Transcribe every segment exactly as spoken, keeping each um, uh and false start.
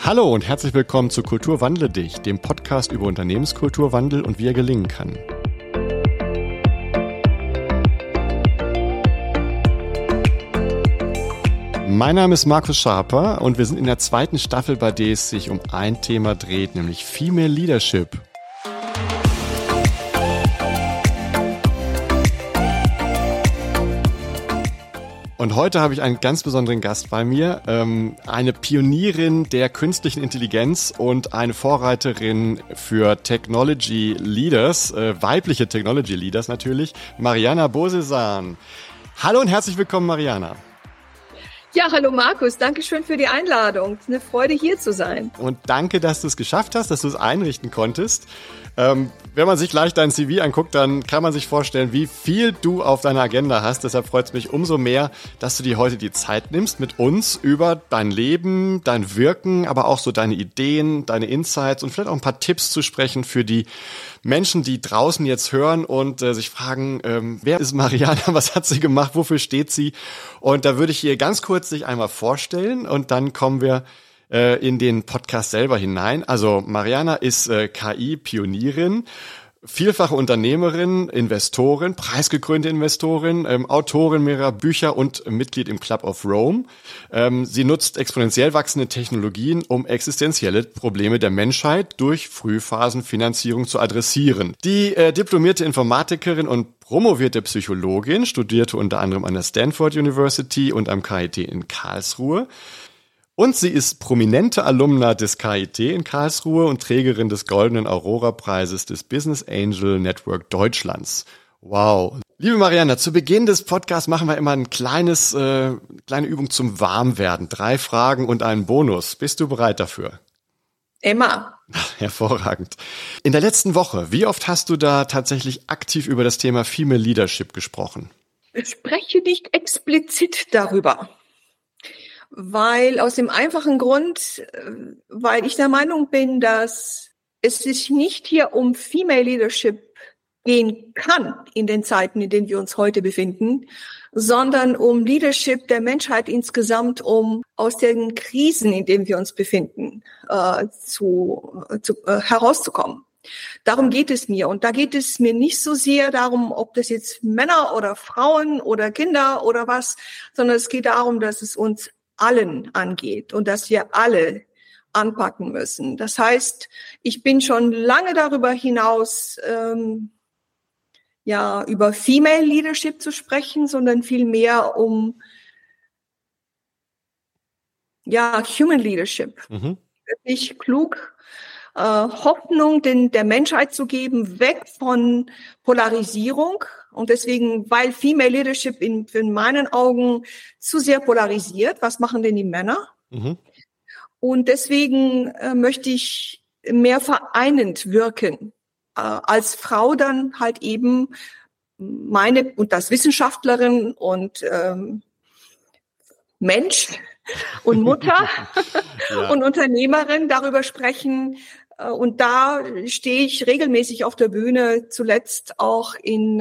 Hallo und herzlich willkommen zu Kultur wandle dich, dem Podcast über Unternehmenskulturwandel und wie er gelingen kann. Mein Name ist Markus Schaper und wir sind in der zweiten Staffel, bei der es sich um ein Thema dreht, nämlich Female Leadership. Und heute habe ich einen ganz besonderen Gast bei mir, ähm, eine Pionierin der künstlichen Intelligenz und eine Vorreiterin für Technology Leaders, äh, weibliche Technology Leaders natürlich, Mariana Bozesan. Hallo und herzlich willkommen, Mariana. Ja, hallo Markus, danke schön für die Einladung. Es ist eine Freude, hier zu sein. Und danke, dass du es geschafft hast, dass du es einrichten konntest. Ähm, wenn man sich gleich dein C V anguckt, dann kann man sich vorstellen, wie viel du auf deiner Agenda hast. Deshalb freut es mich umso mehr, dass du dir heute die Zeit nimmst, mit uns über dein Leben, dein Wirken, aber auch so deine Ideen, deine Insights und vielleicht auch ein paar Tipps zu sprechen für die Menschen, die draußen jetzt hören und äh, sich fragen, ähm, wer ist Mariana, was hat sie gemacht, wofür steht sie? Und da würde ich hier ganz kurz sich einmal vorstellen und dann kommen wir in den Podcast selber hinein. Also Mariana ist äh, K I-Pionierin, vielfache Unternehmerin, Investorin, preisgekrönte Investorin, ähm, Autorin mehrerer Bücher und Mitglied im Club of Rome. Ähm, sie nutzt exponentiell wachsende Technologien, um existenzielle Probleme der Menschheit durch Frühphasenfinanzierung zu adressieren. Die äh, diplomierte Informatikerin und promovierte Psychologin, studierte unter anderem an der Stanford University und am K I T in Karlsruhe. Und sie ist prominente Alumna des K I T in Karlsruhe und Trägerin des Goldenen Aurora-Preises des Business Angel Network Deutschlands. Wow. Liebe Mariana, zu Beginn des Podcasts machen wir immer ein kleines, äh, kleine Übung zum Warmwerden. Drei Fragen und einen Bonus. Bist du bereit dafür? Immer. Hervorragend. In der letzten Woche, wie oft hast du da tatsächlich aktiv über das Thema Female Leadership gesprochen? Ich spreche nicht explizit darüber. Weil aus dem einfachen Grund, weil ich der Meinung bin, dass es sich nicht hier um Female Leadership gehen kann in den Zeiten, in denen wir uns heute befinden, sondern um Leadership der Menschheit insgesamt, um aus den Krisen, in denen wir uns befinden, äh, zu, zu äh, herauszukommen. Darum geht es mir. Und da geht es mir nicht so sehr darum, ob das jetzt Männer oder Frauen oder Kinder oder was, sondern es geht darum, dass es uns allen angeht und dass wir alle anpacken müssen. Das heißt, ich bin schon lange darüber hinaus, ähm, ja, über Female Leadership zu sprechen, sondern vielmehr um, ja, Human Leadership. Mhm. Wirklich klug, äh, Hoffnung den, der Menschheit zu geben, weg von Polarisierung. Und deswegen, weil Female Leadership in, in meinen Augen zu sehr polarisiert, was machen denn die Männer? Mhm. Und deswegen äh, möchte ich mehr vereinend wirken. Äh, als Frau dann halt eben meine, und als Wissenschaftlerin und ähm, Mensch und Mutter ja. und Unternehmerin darüber sprechen. Und da stehe ich regelmäßig auf der Bühne, zuletzt auch in,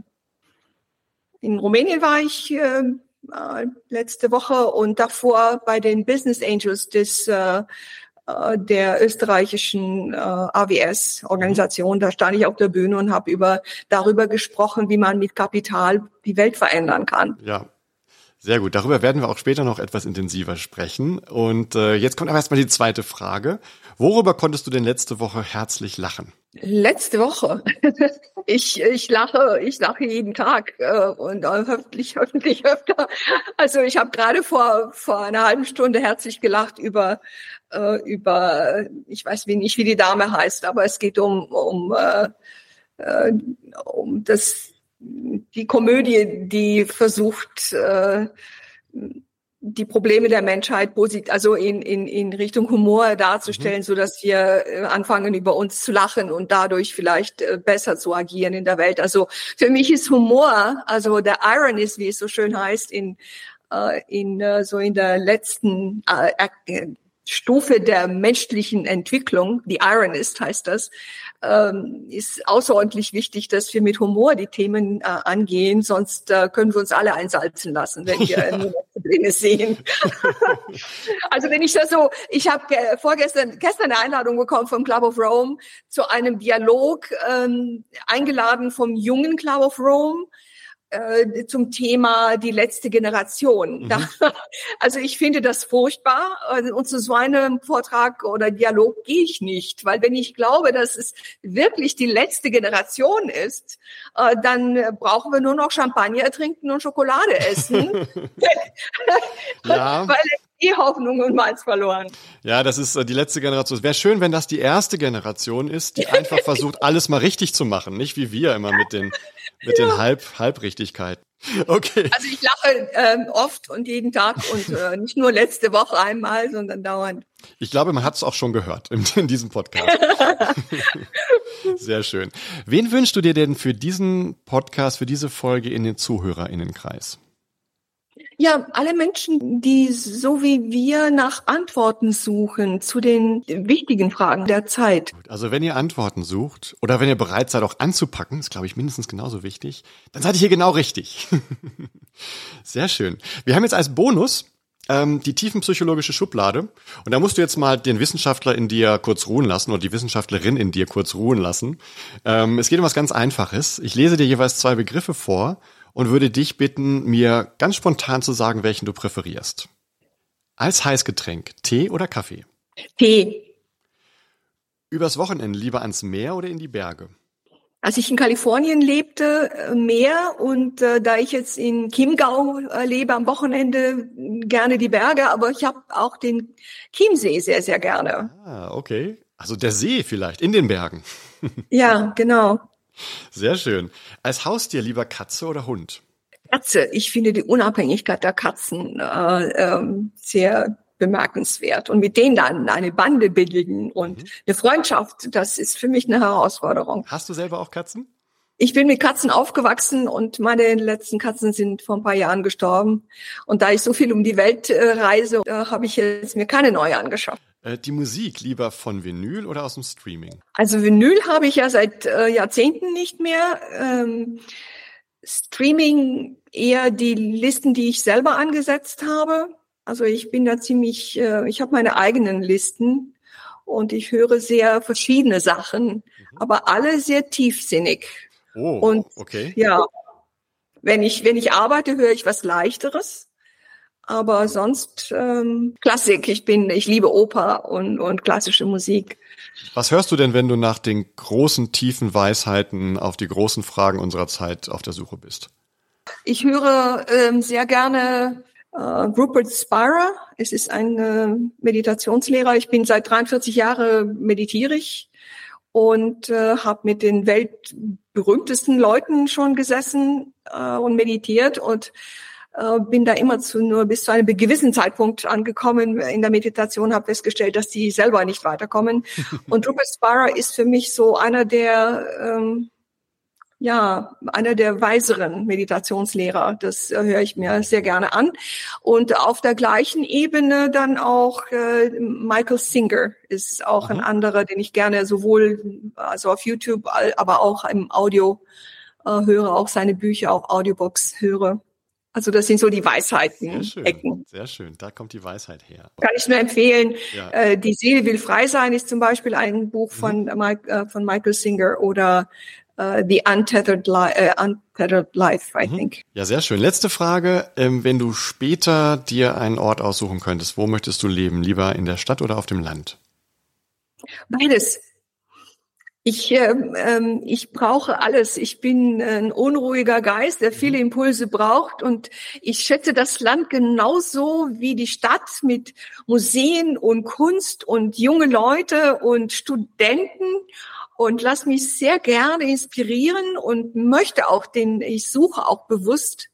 in Rumänien war ich äh, letzte Woche und davor bei den Business Angels des, äh, der österreichischen äh, A W S-Organisation. Da stand ich auf der Bühne und habe über darüber gesprochen, wie man mit Kapital die Welt verändern kann. Ja. Sehr gut, darüber werden wir auch später noch etwas intensiver sprechen. Und äh, jetzt kommt aber erstmal die zweite Frage. Worüber konntest du denn letzte Woche herzlich lachen? Letzte Woche? Ich, ich lache, ich lache jeden Tag äh, und hoffentlich, hoffentlich öfter. Also ich habe gerade vor vor einer halben Stunde herzlich gelacht über äh, über, ich weiß nicht, wie die Dame heißt, aber es geht um um äh, äh, um das die Komödie, die versucht, äh, die Probleme der Menschheit positiv, also in, in, in Richtung Humor darzustellen, mhm. so dass wir anfangen, über uns zu lachen und dadurch vielleicht besser zu agieren in der Welt. Also für mich ist Humor, also der Ironist, wie es so schön heißt, in, in so in der letzten Stufe der menschlichen Entwicklung, die Ironist heißt das, ähm, ist außerordentlich wichtig, dass wir mit Humor die Themen äh, angehen, sonst äh, können wir uns alle einsalzen lassen, wenn wir ja. nur drin sehen. Also wenn ich das so, ich habe äh, vorgestern, gestern eine Einladung bekommen vom Club of Rome zu einem Dialog, ähm, eingeladen vom jungen Club of Rome, äh, zum Thema die letzte Generation. Mhm. Da, also ich finde das furchtbar und zu so einem Vortrag oder Dialog gehe ich nicht, weil wenn ich glaube, dass es wirklich die letzte Generation ist, äh, dann brauchen wir nur noch Champagner trinken und Schokolade essen, ja. weil die Hoffnung und Malz verloren. Ja, das ist äh, die letzte Generation. Es wäre schön, wenn das die erste Generation ist, die einfach versucht, alles mal richtig zu machen, nicht wie wir immer mit den mit ja. den Halb Halbrichtigkeiten. Okay. Also ich lache ähm, oft und jeden Tag und äh, nicht nur letzte Woche einmal, sondern dauernd. Ich glaube, man hat es auch schon gehört in, in diesem Podcast. Sehr schön. Wen wünschst du dir denn für diesen Podcast, für diese Folge in den ZuhörerInnenkreis? Ja, alle Menschen, die so wie wir nach Antworten suchen zu den wichtigen Fragen der Zeit. Also wenn ihr Antworten sucht oder wenn ihr bereit seid, auch anzupacken, ist, glaube ich, mindestens genauso wichtig, dann seid ihr hier genau richtig. Sehr schön. Wir haben jetzt als Bonus ähm, die tiefenpsychologische Schublade und da musst du jetzt mal den Wissenschaftler in dir kurz ruhen lassen oder die Wissenschaftlerin in dir kurz ruhen lassen. Ähm, es geht um was ganz Einfaches. Ich lese dir jeweils zwei Begriffe vor und würde dich bitten, mir ganz spontan zu sagen, welchen du präferierst. Als Heißgetränk, Tee oder Kaffee? Tee. Übers Wochenende lieber ans Meer oder in die Berge? Als ich in Kalifornien lebte, Meer und äh, da ich jetzt in Chiemgau äh, lebe, am Wochenende gerne die Berge, aber ich habe auch den Chiemsee sehr, sehr gerne. Ah, okay. Also der See vielleicht, in den Bergen. Ja, genau. Sehr schön. Als Haustier lieber Katze oder Hund? Katze. Ich finde die Unabhängigkeit der Katzen äh, äh, sehr bemerkenswert. Und mit denen dann eine Bande bilden und mhm. eine Freundschaft, das ist für mich eine Herausforderung. Hast du selber auch Katzen? Ich bin mit Katzen aufgewachsen und meine letzten Katzen sind vor ein paar Jahren gestorben. Und da ich so viel um die Welt äh, reise, äh, habe ich jetzt mir keine neue angeschafft. Die Musik lieber von Vinyl oder aus dem Streaming? Also Vinyl habe ich ja seit äh, Jahrzehnten nicht mehr. Ähm, Streaming eher die Listen, die ich selber angesetzt habe. Also ich bin da ziemlich, äh, ich habe meine eigenen Listen und ich höre sehr verschiedene Sachen, mhm. aber alle sehr tiefsinnig. Oh, und okay. Ja, wenn ich wenn ich arbeite, höre ich was Leichteres. Aber sonst ähm, Klassik. Ich bin, ich liebe Oper und und klassische Musik. Was hörst du denn, wenn du nach den großen, tiefen Weisheiten auf die großen Fragen unserer Zeit auf der Suche bist? Ich höre ähm, sehr gerne äh, Rupert Spira. Es ist ein äh, Meditationslehrer. Ich bin seit dreiundvierzig Jahren meditiere ich und äh, habe mit den weltberühmtesten Leuten schon gesessen äh, und meditiert und bin da immer zu nur bis zu einem gewissen Zeitpunkt angekommen in der Meditation, habe festgestellt, dass die selber nicht weiterkommen. Und Rupert Spira ist für mich so einer der, ähm, ja, einer der weiseren Meditationslehrer. Das äh, höre ich mir sehr gerne an. Und auf der gleichen Ebene dann auch äh, Michael Singer ist auch mhm. ein anderer, den ich gerne sowohl also auf YouTube, aber auch im Audio äh, höre, auch seine Bücher auf Audiobooks höre. Also das sind so die Weisheiten, sehr schön, Ecken. Sehr schön, da kommt die Weisheit her. Kann ich nur empfehlen. Ja. Äh, Die Seele will frei sein ist zum Beispiel ein Buch von, mhm. äh, von Michael Singer oder äh, The Untethered, Li- äh, Untethered Life, I mhm. think. Ja, sehr schön. Letzte Frage. Ähm, wenn du später dir einen Ort aussuchen könntest, wo möchtest du leben? Lieber in der Stadt oder auf dem Land? Beides. Ich, ähm, ich brauche alles. Ich bin ein unruhiger Geist, der viele Impulse braucht. Und ich schätze das Land genauso wie die Stadt mit Museen und Kunst und junge Leute und Studenten. Und lass mich sehr gerne inspirieren und möchte auch den, ich suche auch bewusst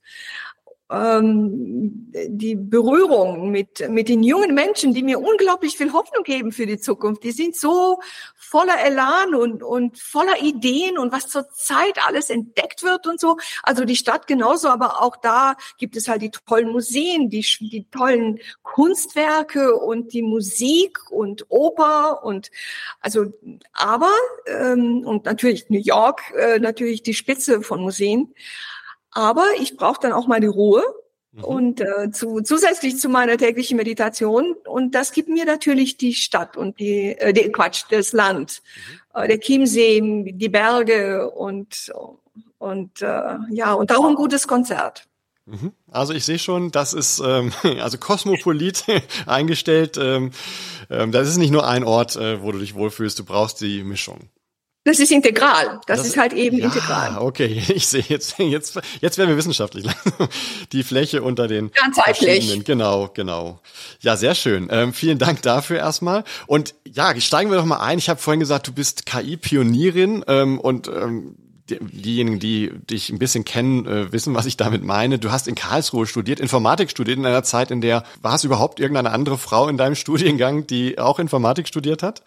die Berührung mit mit den jungen Menschen, die mir unglaublich viel Hoffnung geben für die Zukunft. Die sind so voller Elan und und voller Ideen und was zurzeit alles entdeckt wird und so. Also die Stadt genauso, aber auch da gibt es halt die tollen Museen, die die tollen Kunstwerke und die Musik und Oper und also aber ähm, und natürlich New York, äh, natürlich die Spitze von Museen. Aber ich brauche dann auch meine Ruhe Mhm. Und äh, zu, zusätzlich zu meiner täglichen Meditation. Und das gibt mir natürlich die Stadt und die, äh, die Quatsch, das Land, mhm. äh, der Chiemsee, die Berge und und äh, ja und auch ein gutes Konzert. Also ich sehe schon, das ist ähm, also kosmopolit eingestellt. Ähm, ähm, das ist nicht nur ein Ort, äh, wo du dich wohlfühlst. Du brauchst die Mischung. Das ist integral. Das, das ist halt eben ja, integral. Okay, ich sehe jetzt, jetzt, jetzt werden wir wissenschaftlich. Die Fläche unter den ganzheitlich. Genau, genau. Ja, sehr schön. Ähm, vielen Dank dafür erstmal. Und ja, steigen wir doch mal ein. Ich habe vorhin gesagt, du bist K I-Pionierin ähm, und ähm, diejenigen, die dich ein bisschen kennen, äh, wissen, was ich damit meine. Du hast in Karlsruhe studiert, Informatik studiert in einer Zeit, in der, war es überhaupt irgendeine andere Frau in deinem Studiengang, die auch Informatik studiert hat?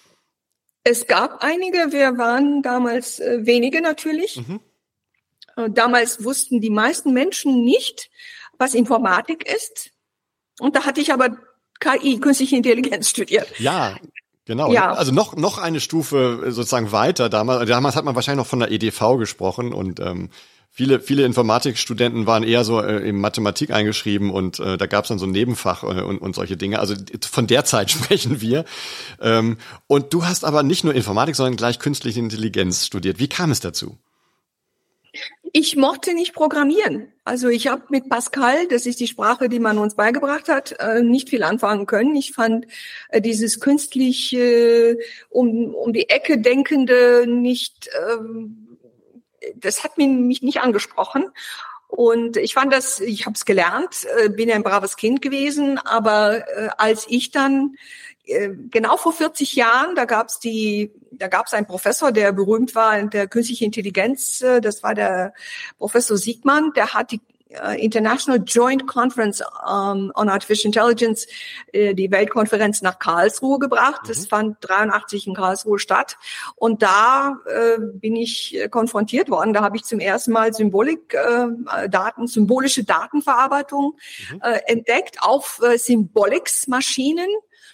Es gab einige, wir waren damals äh, wenige natürlich. Mhm. Äh, damals wussten die meisten Menschen nicht, was Informatik ist. Und da hatte ich aber K I, künstliche Intelligenz, studiert. Ja. Genau, ja. Also noch noch eine Stufe sozusagen weiter. Damals, damals hat man wahrscheinlich noch von der E D V gesprochen und ähm, viele viele Informatikstudenten waren eher so äh, in Mathematik eingeschrieben und äh, da gab es dann so ein Nebenfach äh, und, und solche Dinge. Also von der Zeit sprechen wir. Ähm, und du hast aber nicht nur Informatik, sondern gleich künstliche Intelligenz studiert. Wie kam es dazu? Ich mochte nicht programmieren. Also ich habe mit Pascal, das ist die Sprache, die man uns beigebracht hat, nicht viel anfangen können. Ich fand dieses künstliche, um um die Ecke denkende nicht, das hat mich nicht angesprochen. Und ich fand das, ich habe es gelernt, bin ja ein braves Kind gewesen, aber als ich dann genau vor vierzig Jahren, da gab's die, da gab's einen Professor, der berühmt war in der künstlichen Intelligenz. Das war der Professor Siegmann. Der hat die International Joint Conference um, on Artificial Intelligence, die Weltkonferenz nach Karlsruhe gebracht. Das mhm. fand dreiundachtzig in Karlsruhe statt. Und da äh, bin ich konfrontiert worden. Da habe ich zum ersten Mal Symbolik, äh, Daten, symbolische Datenverarbeitung mhm. äh, entdeckt auf äh, Symbolics-Maschinen.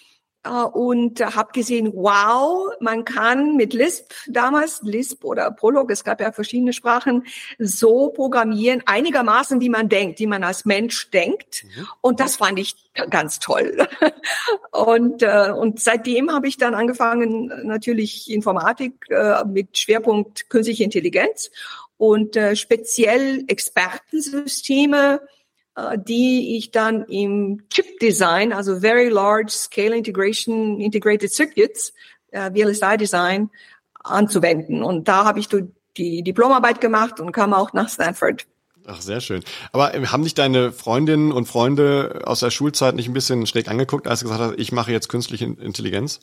Und habe gesehen, wow, man kann mit Lisp damals, Lisp oder Prolog, es gab ja verschiedene Sprachen, so programmieren, einigermaßen, wie man denkt, wie man als Mensch denkt. Mhm. Und das fand ich ganz toll. Und, äh, und seitdem habe ich dann angefangen, natürlich Informatik äh, mit Schwerpunkt künstliche Intelligenz und äh, speziell Expertensysteme, die ich dann im Chip-Design, also Very Large Scale Integration, Integrated Circuits, äh, V L S I-Design, anzuwenden. Und da habe ich die Diplomarbeit gemacht und kam auch nach Stanford. Ach, sehr schön. Aber haben dich deine Freundinnen und Freunde aus der Schulzeit nicht ein bisschen schräg angeguckt, als du gesagt hast, ich mache jetzt künstliche Intelligenz?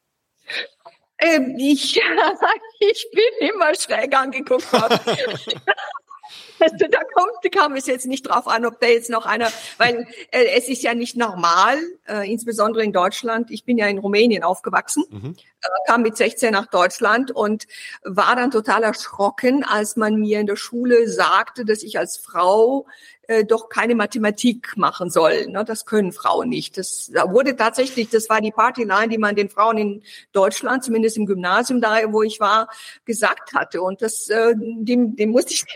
Ähm, ich, ich bin immer schräg angeguckt worden. Also da kommt, kam es jetzt nicht drauf an, ob da jetzt noch einer, weil äh, es ist ja nicht normal, äh, insbesondere in Deutschland. Ich bin ja in Rumänien aufgewachsen, mhm. äh, kam mit sechzehn nach Deutschland und war dann total erschrocken, als man mir in der Schule sagte, dass ich als Frau äh, doch keine Mathematik machen soll. Ne, das können Frauen nicht. Das da wurde tatsächlich, das war die Partyline, die man den Frauen in Deutschland, zumindest im Gymnasium, da wo ich war, gesagt hatte. Und das, äh, dem, dem musste ich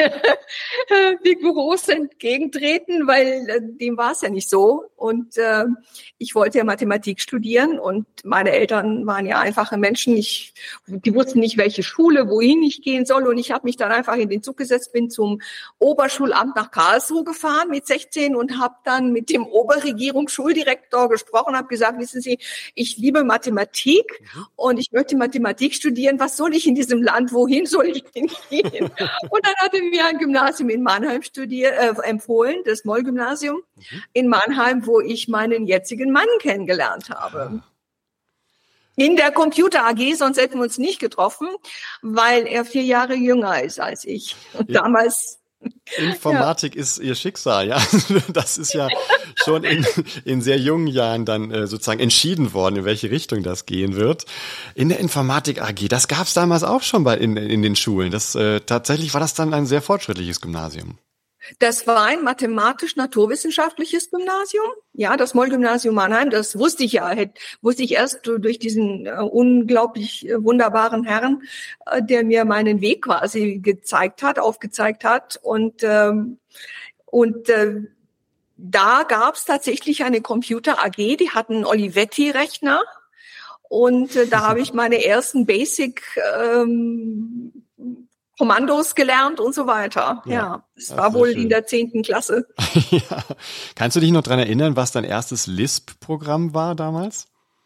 rigoros entgegentreten, weil äh, dem war es ja nicht so. Und äh, ich wollte ja Mathematik studieren und meine Eltern waren ja einfache Menschen. Ich, die wussten nicht, welche Schule, wohin ich gehen soll. Und ich habe mich dann einfach in den Zug gesetzt, bin zum Oberschulamt nach Karlsruhe gefahren mit sechzehn und habe dann mit dem Oberregierungsschuldirektor gesprochen, habe gesagt, wissen Sie, ich liebe Mathematik mhm. und ich möchte Mathematik studieren. Was soll ich in diesem Land? Wohin soll ich denn gehen? Und dann hat er mir ein Gymnasium in Mannheim studiert, äh, empfohlen, das Moll-Gymnasium mhm. in Mannheim, wo ich meinen jetzigen Mann kennengelernt habe. Ah. In der Computer A G, sonst hätten wir uns nicht getroffen, weil er vier Jahre jünger ist als ich. Und ja. damals Informatik ja. ist ihr Schicksal, ja. Das ist ja schon in, in sehr jungen Jahren dann äh, sozusagen entschieden worden, in welche Richtung das gehen wird. In der Informatik A G, das gab es damals auch schon bei in, in den Schulen. Das äh, tatsächlich war das dann ein sehr fortschrittliches Gymnasium. Das war ein mathematisch-naturwissenschaftliches Gymnasium. Ja, das Moll-Gymnasium Mannheim, das wusste ich ja, hätte, wusste ich erst durch diesen äh, unglaublich äh, wunderbaren Herrn, äh, der mir meinen Weg quasi gezeigt hat, aufgezeigt hat. Und, ähm, und äh, da gab es tatsächlich eine Computer A G, die hatten Olivetti-Rechner. Und äh, da habe ich meine ersten Basic ähm, Kommandos gelernt und so weiter. Ja, ja das, das war wohl schön. In der zehnten Klasse. Ja. Kannst du dich noch dran erinnern, was dein erstes Lisp-Programm war damals?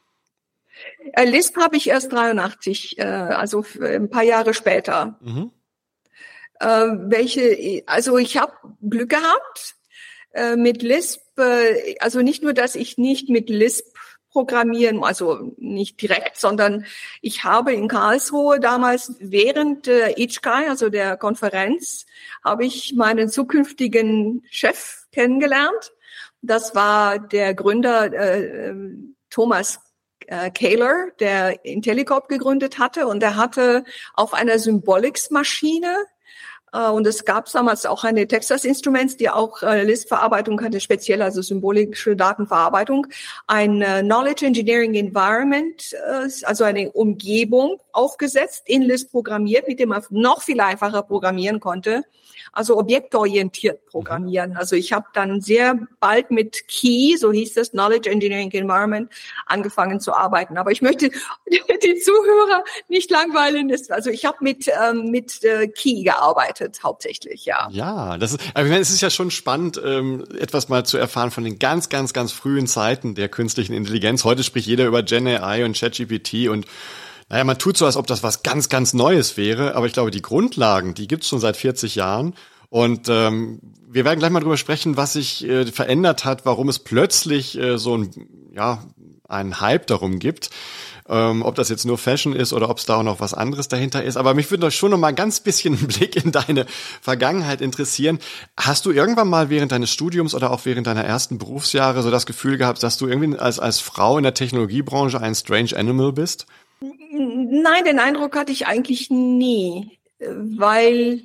Äh, Lisp habe ich erst dreiundachtzig, äh, also ein paar Jahre später. Mhm. Äh, welche? Also ich habe Glück gehabt äh, mit Lisp. Äh, also nicht nur, dass ich nicht mit Lisp programmieren, also nicht direkt, sondern ich habe in Karlsruhe damals während der I T S C I, also der Konferenz, habe ich meinen zukünftigen Chef kennengelernt. Das war der Gründer äh, Thomas äh, Kaler, der Intellicorp gegründet hatte, und er hatte auf einer Symbolics-Maschine, und es gab damals auch eine Texas Instruments, die auch äh, Lisp-Verarbeitung hatte, speziell also symbolische Datenverarbeitung, ein äh, Knowledge Engineering Environment, äh, also eine Umgebung aufgesetzt, in Lisp programmiert, mit dem man noch viel einfacher programmieren konnte, also objektorientiert programmieren. Also ich habe dann sehr bald mit Key, so hieß das, Knowledge Engineering Environment, angefangen zu arbeiten. Aber ich möchte die Zuhörer nicht langweilen. Also ich habe mit ähm, mit äh, Key gearbeitet, hauptsächlich, ja. Ja, das ist, also es ist ja schon spannend, ähm, etwas mal zu erfahren von den ganz, ganz, ganz frühen Zeiten der künstlichen Intelligenz. Heute spricht jeder über Gen A I und ChatGPT und naja, man tut so, als ob das was ganz, ganz Neues wäre, aber ich glaube, die Grundlagen, die gibt's schon seit vierzig Jahren. Und ähm, wir werden gleich mal drüber sprechen, was sich äh, verändert hat, warum es plötzlich äh, so ein, ja, einen Hype darum gibt. Ähm, ob das jetzt nur Fashion ist oder ob es da auch noch was anderes dahinter ist. Aber mich würde doch schon noch mal ein ganz bisschen einen Blick in deine Vergangenheit interessieren. Hast du irgendwann mal während deines Studiums oder auch während deiner ersten Berufsjahre so das Gefühl gehabt, dass du irgendwie als, als Frau in der Technologiebranche ein strange animal bist? Nein, den Eindruck hatte ich eigentlich nie, weil,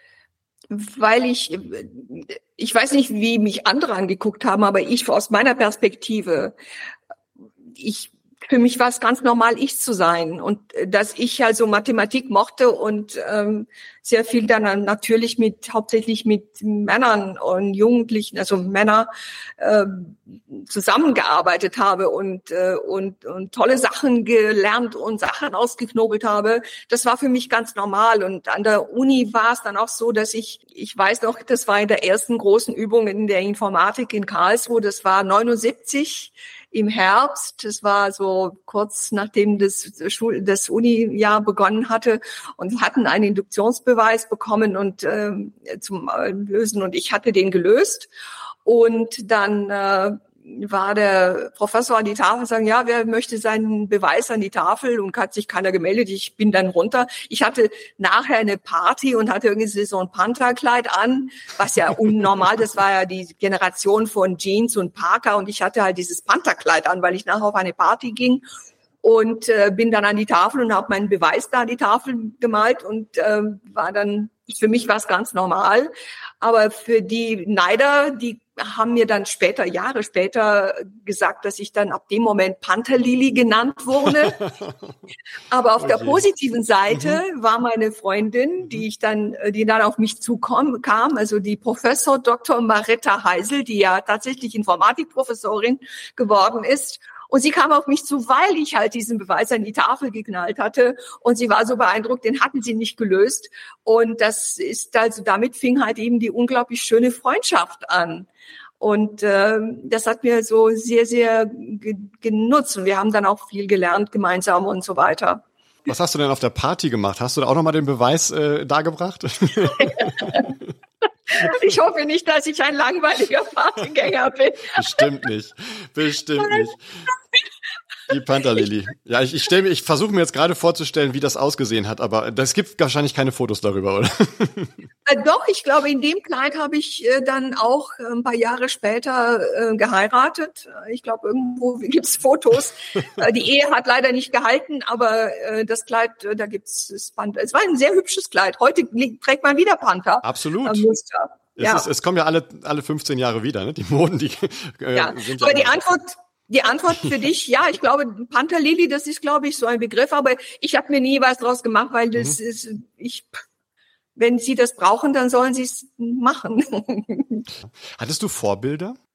weil ich, ich weiß nicht, wie mich andere angeguckt haben, aber ich aus meiner Perspektive, ich, für mich war es ganz normal, ich zu sein, und dass ich also Mathematik mochte und ähm, sehr viel dann natürlich mit, hauptsächlich mit Männern und Jugendlichen, also Männer, äh, zusammengearbeitet habe und, äh, und, und tolle Sachen gelernt und Sachen ausgeknobelt habe. Das war für mich ganz normal. Und an der Uni war es dann auch so, dass ich, ich weiß noch, das war in der ersten großen Übung in der Informatik in Karlsruhe, das war neunundsiebzig im Herbst. Das war so kurz nachdem das Schul das Uni-Jahr begonnen hatte, und hatten einen Induktionsbeweis bekommen und äh, zum äh, Lösen, und ich hatte den gelöst. Und dann äh, war der Professor an die Tafel und sagen, ja, wer möchte seinen Beweis an die Tafel, und hat sich keiner gemeldet. Ich bin dann runter. Ich hatte nachher eine Party und hatte irgendwie so ein Pantherkleid an, was ja unnormal, das war ja die Generation von Jeans und Parker, und ich hatte halt dieses Pantherkleid an, weil ich nachher auf eine Party ging. Und äh, bin dann an die Tafel und habe meinen Beweis da an die Tafel gemalt, und äh, war dann, für mich war es ganz normal. Aber für die Neider, die haben mir dann später, Jahre später gesagt, dass ich dann ab dem Moment Pantherlily genannt wurde. Aber auf okay. der positiven Seite mhm. war meine Freundin, die ich dann, die dann auf mich zukam, kam, also die Professor Doktor Maretta Heisel, die ja tatsächlich Informatikprofessorin geworden ist. Und sie kam auf mich zu, weil ich halt diesen Beweis an die Tafel geknallt hatte. Und sie war so beeindruckt, den hatten sie nicht gelöst. Und das ist also, damit fing halt eben die unglaublich schöne Freundschaft an. Und äh, das hat mir so sehr, sehr ge- genutzt. Und wir haben dann auch viel gelernt gemeinsam und so weiter. Was hast du denn auf der Party gemacht? Hast du da auch nochmal den Beweis äh, dargebracht? Ich hoffe nicht, dass ich ein langweiliger Partygänger bin. Bestimmt nicht. Bestimmt nicht. Die Pantherlily. Ja, ich, ich stelle mir, ich versuche mir jetzt gerade vorzustellen, wie das ausgesehen hat, aber es gibt wahrscheinlich keine Fotos darüber, oder? Äh, doch, ich glaube, in dem Kleid habe ich äh, dann auch äh, ein paar Jahre später äh, geheiratet. Ich glaube, irgendwo gibt's Fotos. äh, die Ehe hat leider nicht gehalten, aber äh, das Kleid, äh, da gibt's das Panther. Es war ein sehr hübsches Kleid. Heute trägt man wieder Panther. Absolut. Äh, Muster. Es, ja. ist, es kommen ja alle alle fünfzehn Jahre wieder, ne? Die Moden, die äh, ja. sind ja. Aber ja die Antwort Die Antwort für dich, ja, ich glaube, Pantherlily, das ist, glaube ich, so ein Begriff, aber ich habe mir nie was draus gemacht, weil das mhm. ist, ich, wenn sie das brauchen, dann sollen sie es machen. Hattest du Vorbilder?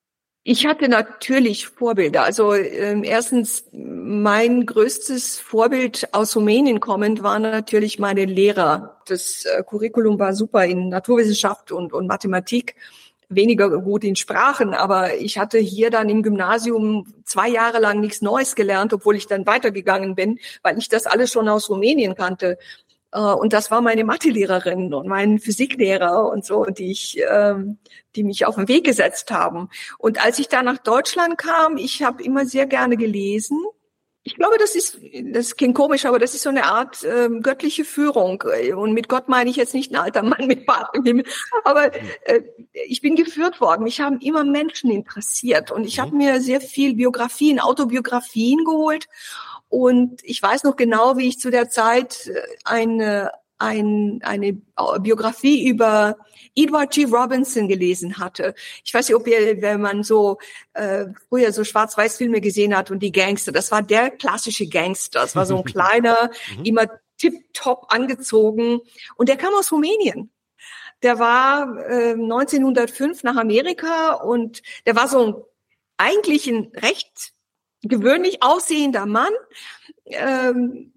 Ich hatte natürlich Vorbilder. Also äh, erstens, mein größtes Vorbild aus Rumänien kommend waren natürlich meine Lehrer. Das äh, Curriculum war super in Naturwissenschaft und, und Mathematik, weniger gut in Sprachen, aber ich hatte hier dann im Gymnasium zwei Jahre lang nichts Neues gelernt, obwohl ich dann weitergegangen bin, weil ich das alles schon aus Rumänien kannte. Und das war meine Mathelehrerin und mein Physiklehrer und so, die ich, ähm, die mich auf den Weg gesetzt haben. Und als ich da nach Deutschland kam, ich habe immer sehr gerne gelesen. Ich glaube, das ist, das klingt komisch, aber das ist so eine Art ähm, göttliche Führung. Und mit Gott meine ich jetzt nicht ein alter Mann mit Bart im Himmel, aber äh, ich bin geführt worden. Mich haben immer Menschen interessiert und ich habe mir sehr viel Biografien, Autobiografien geholt. Und ich weiß noch genau, wie ich zu der Zeit eine, ein, eine Biografie über Edward G. Robinson gelesen hatte. Ich weiß nicht, ob ihr, wenn man so äh, früher so Schwarz-Weiß-Filme gesehen hat und die Gangster, das war der klassische Gangster. Das war so ein kleiner, immer tipptopp angezogen. Und der kam aus Rumänien. Der war äh, neunzehnhundertfünf nach Amerika und der war so ein, eigentlich ein recht gewöhnlich aussehender Mann, ähm,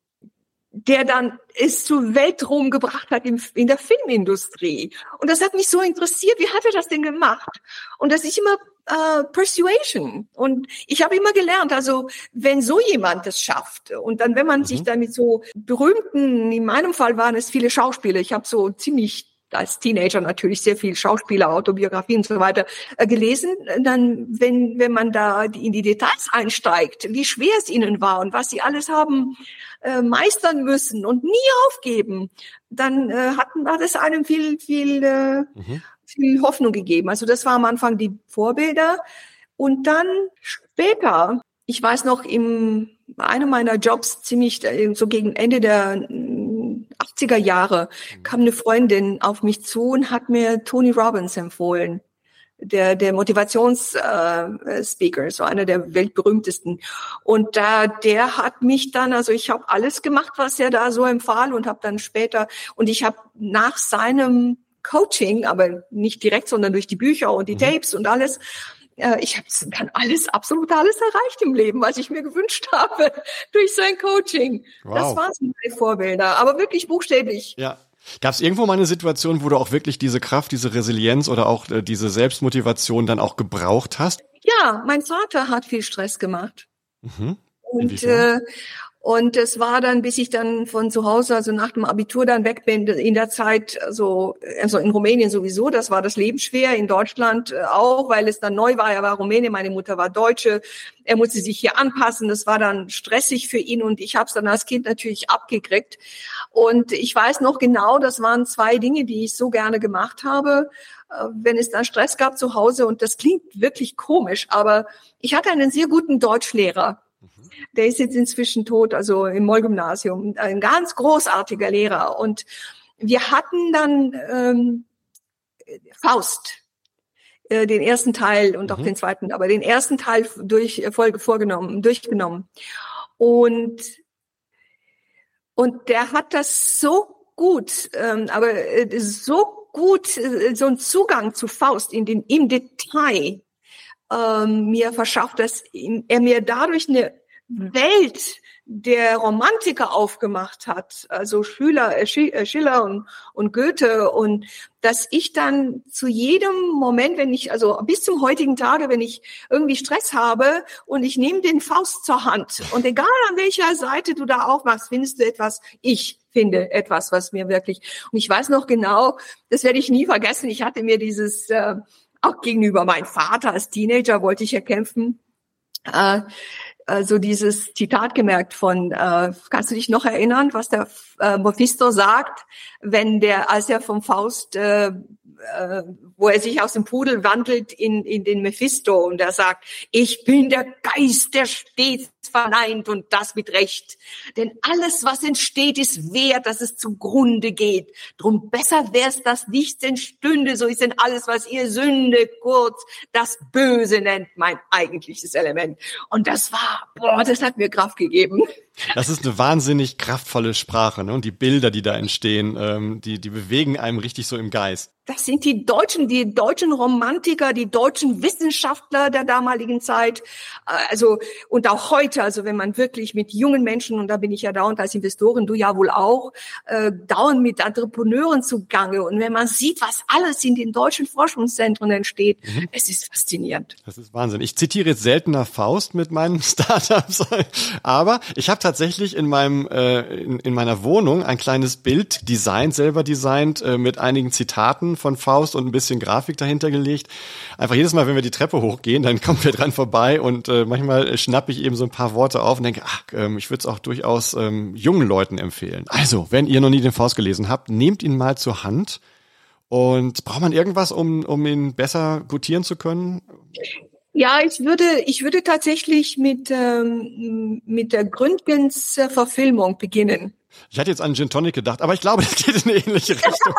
der dann es zur Weltruhm gebracht hat in, in der Filmindustrie. Und das hat mich so interessiert, wie hat er das denn gemacht? Und das ist immer äh, Persuasion. Und ich habe immer gelernt, also wenn so jemand das schafft und dann, wenn man mhm. sich dann mit so berühmten, in meinem Fall waren es viele Schauspieler, ich habe so ziemlich als Teenager natürlich sehr viel Schauspieler, Autobiografien und so weiter äh, gelesen. Dann, wenn wenn man da in die Details einsteigt, wie schwer es ihnen war und was sie alles haben äh, meistern müssen und nie aufgeben, dann äh, hatten hat es einem viel viel äh, mhm. viel Hoffnung gegeben. Also das war am Anfang die Vorbilder und dann später, ich weiß noch, im einem meiner Jobs ziemlich äh, so gegen Ende der achtziger Jahre kam eine Freundin auf mich zu und hat mir Tony Robbins empfohlen, der der Motivations-Speaker, äh, so einer der weltberühmtesten. Und da der hat mich dann, also ich habe alles gemacht, was er da so empfahl und habe dann später und ich habe nach seinem Coaching, aber nicht direkt, sondern durch die Bücher und die mhm. Tapes und alles. Ich habe dann alles, absolut alles erreicht im Leben, was ich mir gewünscht habe, durch sein Coaching. Wow. Das waren meine Vorbilder, aber wirklich buchstäblich. Ja. Gab es irgendwo mal eine Situation, wo du auch wirklich diese Kraft, diese Resilienz oder auch äh, diese Selbstmotivation dann auch gebraucht hast? Ja, mein Vater hat viel Stress gemacht. Mhm. Und äh, Und es war dann, bis ich dann von zu Hause, also nach dem Abitur dann weg bin, in der Zeit, also, also in Rumänien sowieso, das war das Leben schwer, in Deutschland auch, weil es dann neu war. Er war Rumäne, meine Mutter war Deutsche. Er musste sich hier anpassen. Das war dann stressig für ihn und ich habe es dann als Kind natürlich abgekriegt. Und ich weiß noch genau, das waren zwei Dinge, die ich so gerne gemacht habe, wenn es dann Stress gab zu Hause. Und das klingt wirklich komisch, aber ich hatte einen sehr guten Deutschlehrer. Der ist jetzt inzwischen tot, also im Moll-Gymnasium, ein ganz großartiger Lehrer. Und wir hatten dann ähm, Faust, äh, den ersten Teil und auch mhm. den zweiten, aber den ersten Teil durch Folge vorgenommen, durchgenommen. Und und der hat das so gut, ähm, aber äh, so gut, äh, so einen Zugang zu Faust in den im Detail ähm, mir verschafft, dass er mir dadurch eine Welt der Romantiker aufgemacht hat, also Schüler, äh, Schiller und, und Goethe, und dass ich dann zu jedem Moment, wenn ich, also bis zum heutigen Tage, wenn ich irgendwie Stress habe und ich nehme den Faust zur Hand und egal an welcher Seite du da aufmachst, findest du etwas, ich finde etwas, was mir wirklich, und ich weiß noch genau, das werde ich nie vergessen, ich hatte mir dieses, äh, auch gegenüber meinem Vater als Teenager wollte ich ja kämpfen, äh, also dieses Zitat gemerkt von, äh, kannst du dich noch erinnern, was der äh, Mephisto sagt, wenn der, als er vom Faust, äh, äh, wo er sich aus dem Pudel wandelt in in den Mephisto und er sagt, ich bin der Geist, der stets verneint und das mit Recht. Denn alles, was entsteht, ist wert, dass es zugrunde geht. Drum besser wär's, dass nichts entstünde, so ist denn alles, was ihr Sünde, kurz das Böse nennt, mein eigentliches Element. Und das war, boah, das hat mir Kraft gegeben. Das ist eine wahnsinnig kraftvolle Sprache, ne? Und die Bilder, die da entstehen, ähm, die, die bewegen einem richtig so im Geist. Das sind die Deutschen, die deutschen Romantiker, die deutschen Wissenschaftler der damaligen Zeit. Also, und auch heute, also wenn man wirklich mit jungen Menschen, und da bin ich ja dauernd als Investorin, du ja wohl auch, äh, dauernd mit Entrepreneuren zugange. Und wenn man sieht, was alles in den deutschen Forschungszentren entsteht, mhm. es ist faszinierend. Das ist Wahnsinn. Ich zitiere jetzt seltener Faust mit meinen Startups, aber ich habe tatsächlich in meinem, äh, in, in meiner Wohnung ein kleines Bild designt, selber designt, äh, mit einigen Zitaten von Faust und ein bisschen Grafik dahinter gelegt. Einfach jedes Mal, wenn wir die Treppe hochgehen, dann kommen wir dran vorbei und äh, manchmal schnappe ich eben so ein paar Worte auf und denke, ach, ähm, ich würde es auch durchaus ähm, jungen Leuten empfehlen. Also, wenn ihr noch nie den Faust gelesen habt, nehmt ihn mal zur Hand. Und braucht man irgendwas, um, um ihn besser gutieren zu können? Ja, ich würde, ich würde tatsächlich mit, ähm, mit der Gründgens Verfilmung beginnen. Ich hatte jetzt an Gin Tonic gedacht, aber ich glaube, das geht in eine ähnliche Richtung.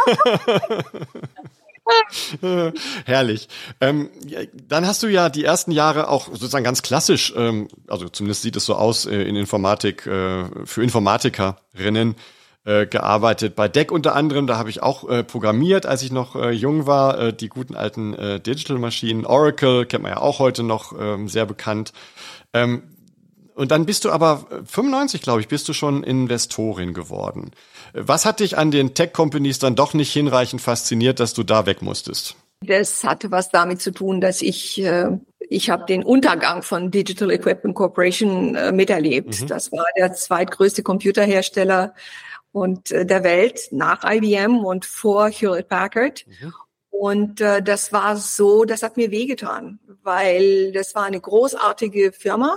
Herrlich. Ähm, ja, dann hast du ja die ersten Jahre auch sozusagen ganz klassisch, ähm, also zumindest sieht es so aus, äh, in Informatik, äh, für Informatikerinnen äh, gearbeitet. Bei D E C unter anderem, da habe ich auch äh, programmiert, als ich noch äh, jung war, äh, die guten alten äh, Digital-Maschinen. Oracle kennt man ja auch heute noch, ähm, sehr bekannt. Ähm, Und dann bist du aber fünfundneunzig, glaube ich, bist du schon Investorin geworden. Was hat dich an den Tech-Companies dann doch nicht hinreichend fasziniert, dass du da weg musstest? Das hatte was damit zu tun, dass ich äh, ich habe den Untergang von Digital Equipment Corporation äh, miterlebt. Mhm. Das war der zweitgrößte Computerhersteller und äh, der Welt nach I B M und vor Hewlett Packard. Mhm. Und äh, das war so, das hat mir wehgetan, weil das war eine großartige Firma.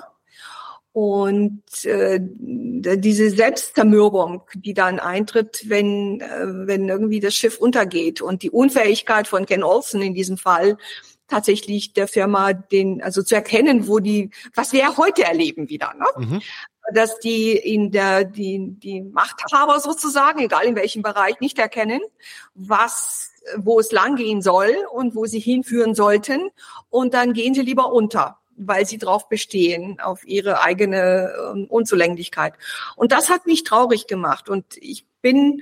Und äh, diese Selbstzermürbung, die dann eintritt, wenn äh, wenn irgendwie das Schiff untergeht und die Unfähigkeit von Ken Olsen in diesem Fall tatsächlich der Firma den also zu erkennen, wo die was wir ja heute erleben wieder, ne? Mhm. Dass die in der die die Machthaber sozusagen, egal in welchem Bereich, nicht erkennen, was wo es langgehen soll und wo sie hinführen sollten, und dann gehen sie lieber unter, weil sie drauf bestehen, auf ihre eigene ähm, Unzulänglichkeit. Und das hat mich traurig gemacht. Und ich bin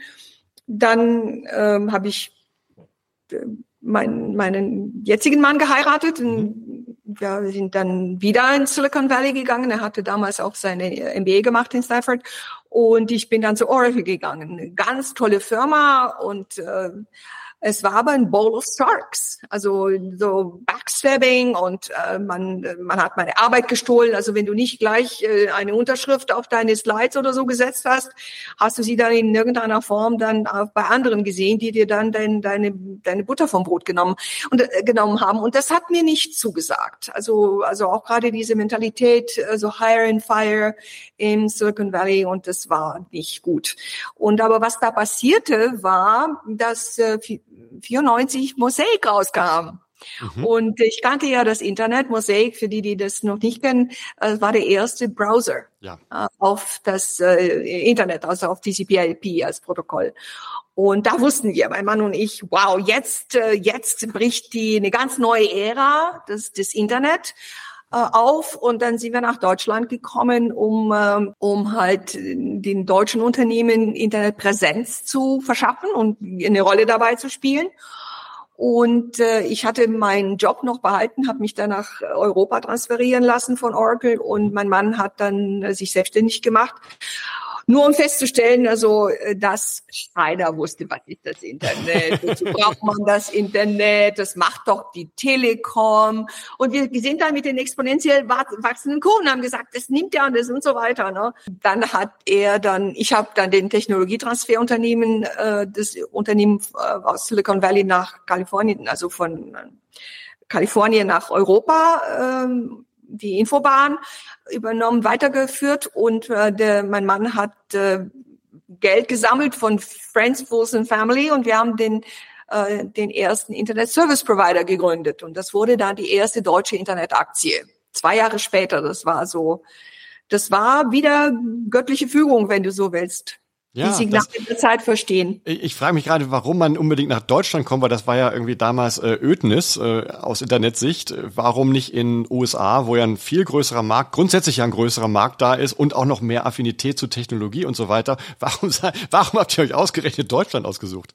dann, ähm, habe ich äh, mein, meinen jetzigen Mann geheiratet. Und wir sind dann wieder in Silicon Valley gegangen. Er hatte damals auch seine M B A gemacht in Stanford. Und ich bin dann zu Oracle gegangen. Eine ganz tolle Firma, und äh, es war aber ein Bowl of Sharks, also so Backstabbing, und äh, man man hat meine Arbeit gestohlen. Also wenn du nicht gleich äh, eine Unterschrift auf deine Slides oder so gesetzt hast, hast du sie dann in irgendeiner Form dann auch bei anderen gesehen, die dir dann dein, deine deine Butter vom Brot genommen und äh, genommen haben. Und das hat mir nicht zugesagt. Also also auch gerade diese Mentalität, also Hire and Fire im Silicon Valley, und das war nicht gut. Und aber was da passierte, war, dass äh, vierundneunzig Mosaic rauskam. Mhm. Und ich kannte ja das Internet. Mosaic, für die, die das noch nicht kennen, äh, war der erste Browser ja. äh, auf das äh, Internet, also auf T C P I P als Protokoll. Und da wussten wir, mein Mann und ich, wow, jetzt äh, jetzt bricht die eine ganz neue Ära des, des Internet auf, und dann sind wir nach Deutschland gekommen, um um halt den deutschen Unternehmen Internetpräsenz zu verschaffen und eine Rolle dabei zu spielen. Und äh, ich hatte meinen Job noch behalten, habe mich dann nach Europa transferieren lassen von Oracle, und mein Mann hat dann äh, sich selbstständig gemacht. Nur um festzustellen, also, dass keiner wusste, was ist das Internet, wozu braucht man das Internet, das macht doch die Telekom. Und wir sind dann mit den exponentiell wachsenden Kurven, haben gesagt, das nimmt ja und das und so weiter. Ne? Dann hat er dann, ich habe dann den Technologietransferunternehmen, äh, das Unternehmen äh, aus Silicon Valley nach Kalifornien, also von Kalifornien nach Europa, äh, die Infobahn übernommen, weitergeführt, und äh, der, mein Mann hat äh, Geld gesammelt von Friends, Fools and Family, und wir haben den äh, den ersten Internet Service Provider gegründet, und das wurde dann die erste deutsche Internetaktie. Zwei Jahre später, das war so das war wieder göttliche Fügung, wenn du so willst. Ja, die sie nach der Zeit verstehen. Ich, ich frage mich gerade, warum man unbedingt nach Deutschland kommt, weil das war ja irgendwie damals äh, Ödnis äh, aus Internetsicht. Warum nicht in U S A, wo ja ein viel größerer Markt, grundsätzlich ja ein größerer Markt da ist und auch noch mehr Affinität zu Technologie und so weiter. Warum, warum habt ihr euch ausgerechnet Deutschland ausgesucht?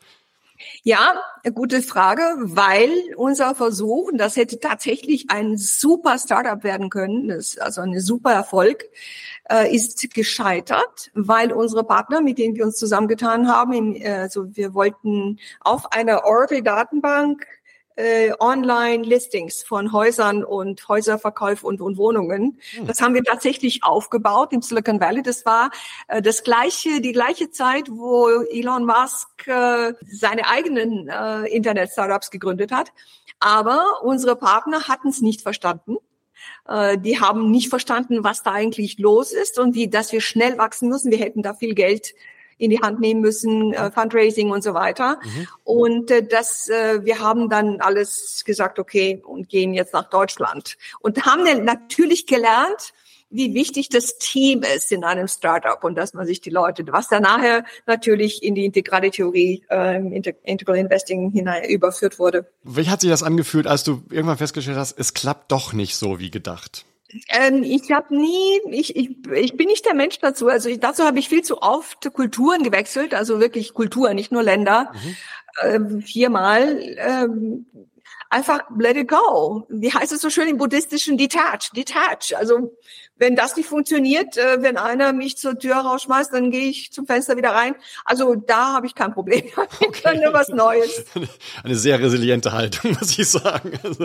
Ja, gute Frage, weil unser Versuch, und das hätte tatsächlich ein super Startup werden können, das ist also ein super Erfolg, äh, ist gescheitert, weil unsere Partner, mit denen wir uns zusammengetan haben, im, also wir wollten auf einer Oracle-Datenbank äh, Online-Listings von Häusern und Häuserverkauf und, und Wohnungen. Hm. Das haben wir tatsächlich aufgebaut im Silicon Valley. Das war äh, das gleiche, die gleiche Zeit, wo Elon Musk äh, seine eigenen äh, Internet-Startups gegründet hat. Aber unsere Partner hatten es nicht verstanden. Äh, die haben nicht verstanden, was da eigentlich los ist und wie, dass wir schnell wachsen müssen. Wir hätten da viel Geld in die Hand nehmen müssen, äh, Fundraising und so weiter. Mhm. Und äh, das, äh, wir haben dann alles gesagt, okay, und gehen jetzt nach Deutschland. Und haben dann natürlich gelernt, wie wichtig das Team ist in einem Startup und dass man sich die Leute, was dann nachher natürlich in die integrale Theorie, äh, Integral Investing hinein überführt wurde. Wie hat sich das angefühlt, als du irgendwann festgestellt hast, es klappt doch nicht so wie gedacht? Ähm, ich habe nie, ich, ich, ich bin nicht der Mensch dazu. Also ich, dazu habe ich viel zu oft Kulturen gewechselt, also wirklich Kulturen, nicht nur Länder. Mhm. Ähm, viermal. Ähm, einfach let it go. Wie heißt es so schön im Buddhistischen? Detach, detach. Also wenn das nicht funktioniert, äh, wenn einer mich zur Tür rausschmeißt, dann gehe ich zum Fenster wieder rein. Also da habe ich kein Problem. Ich kann nur was Neues. Eine sehr resiliente Haltung, muss ich sagen. Also,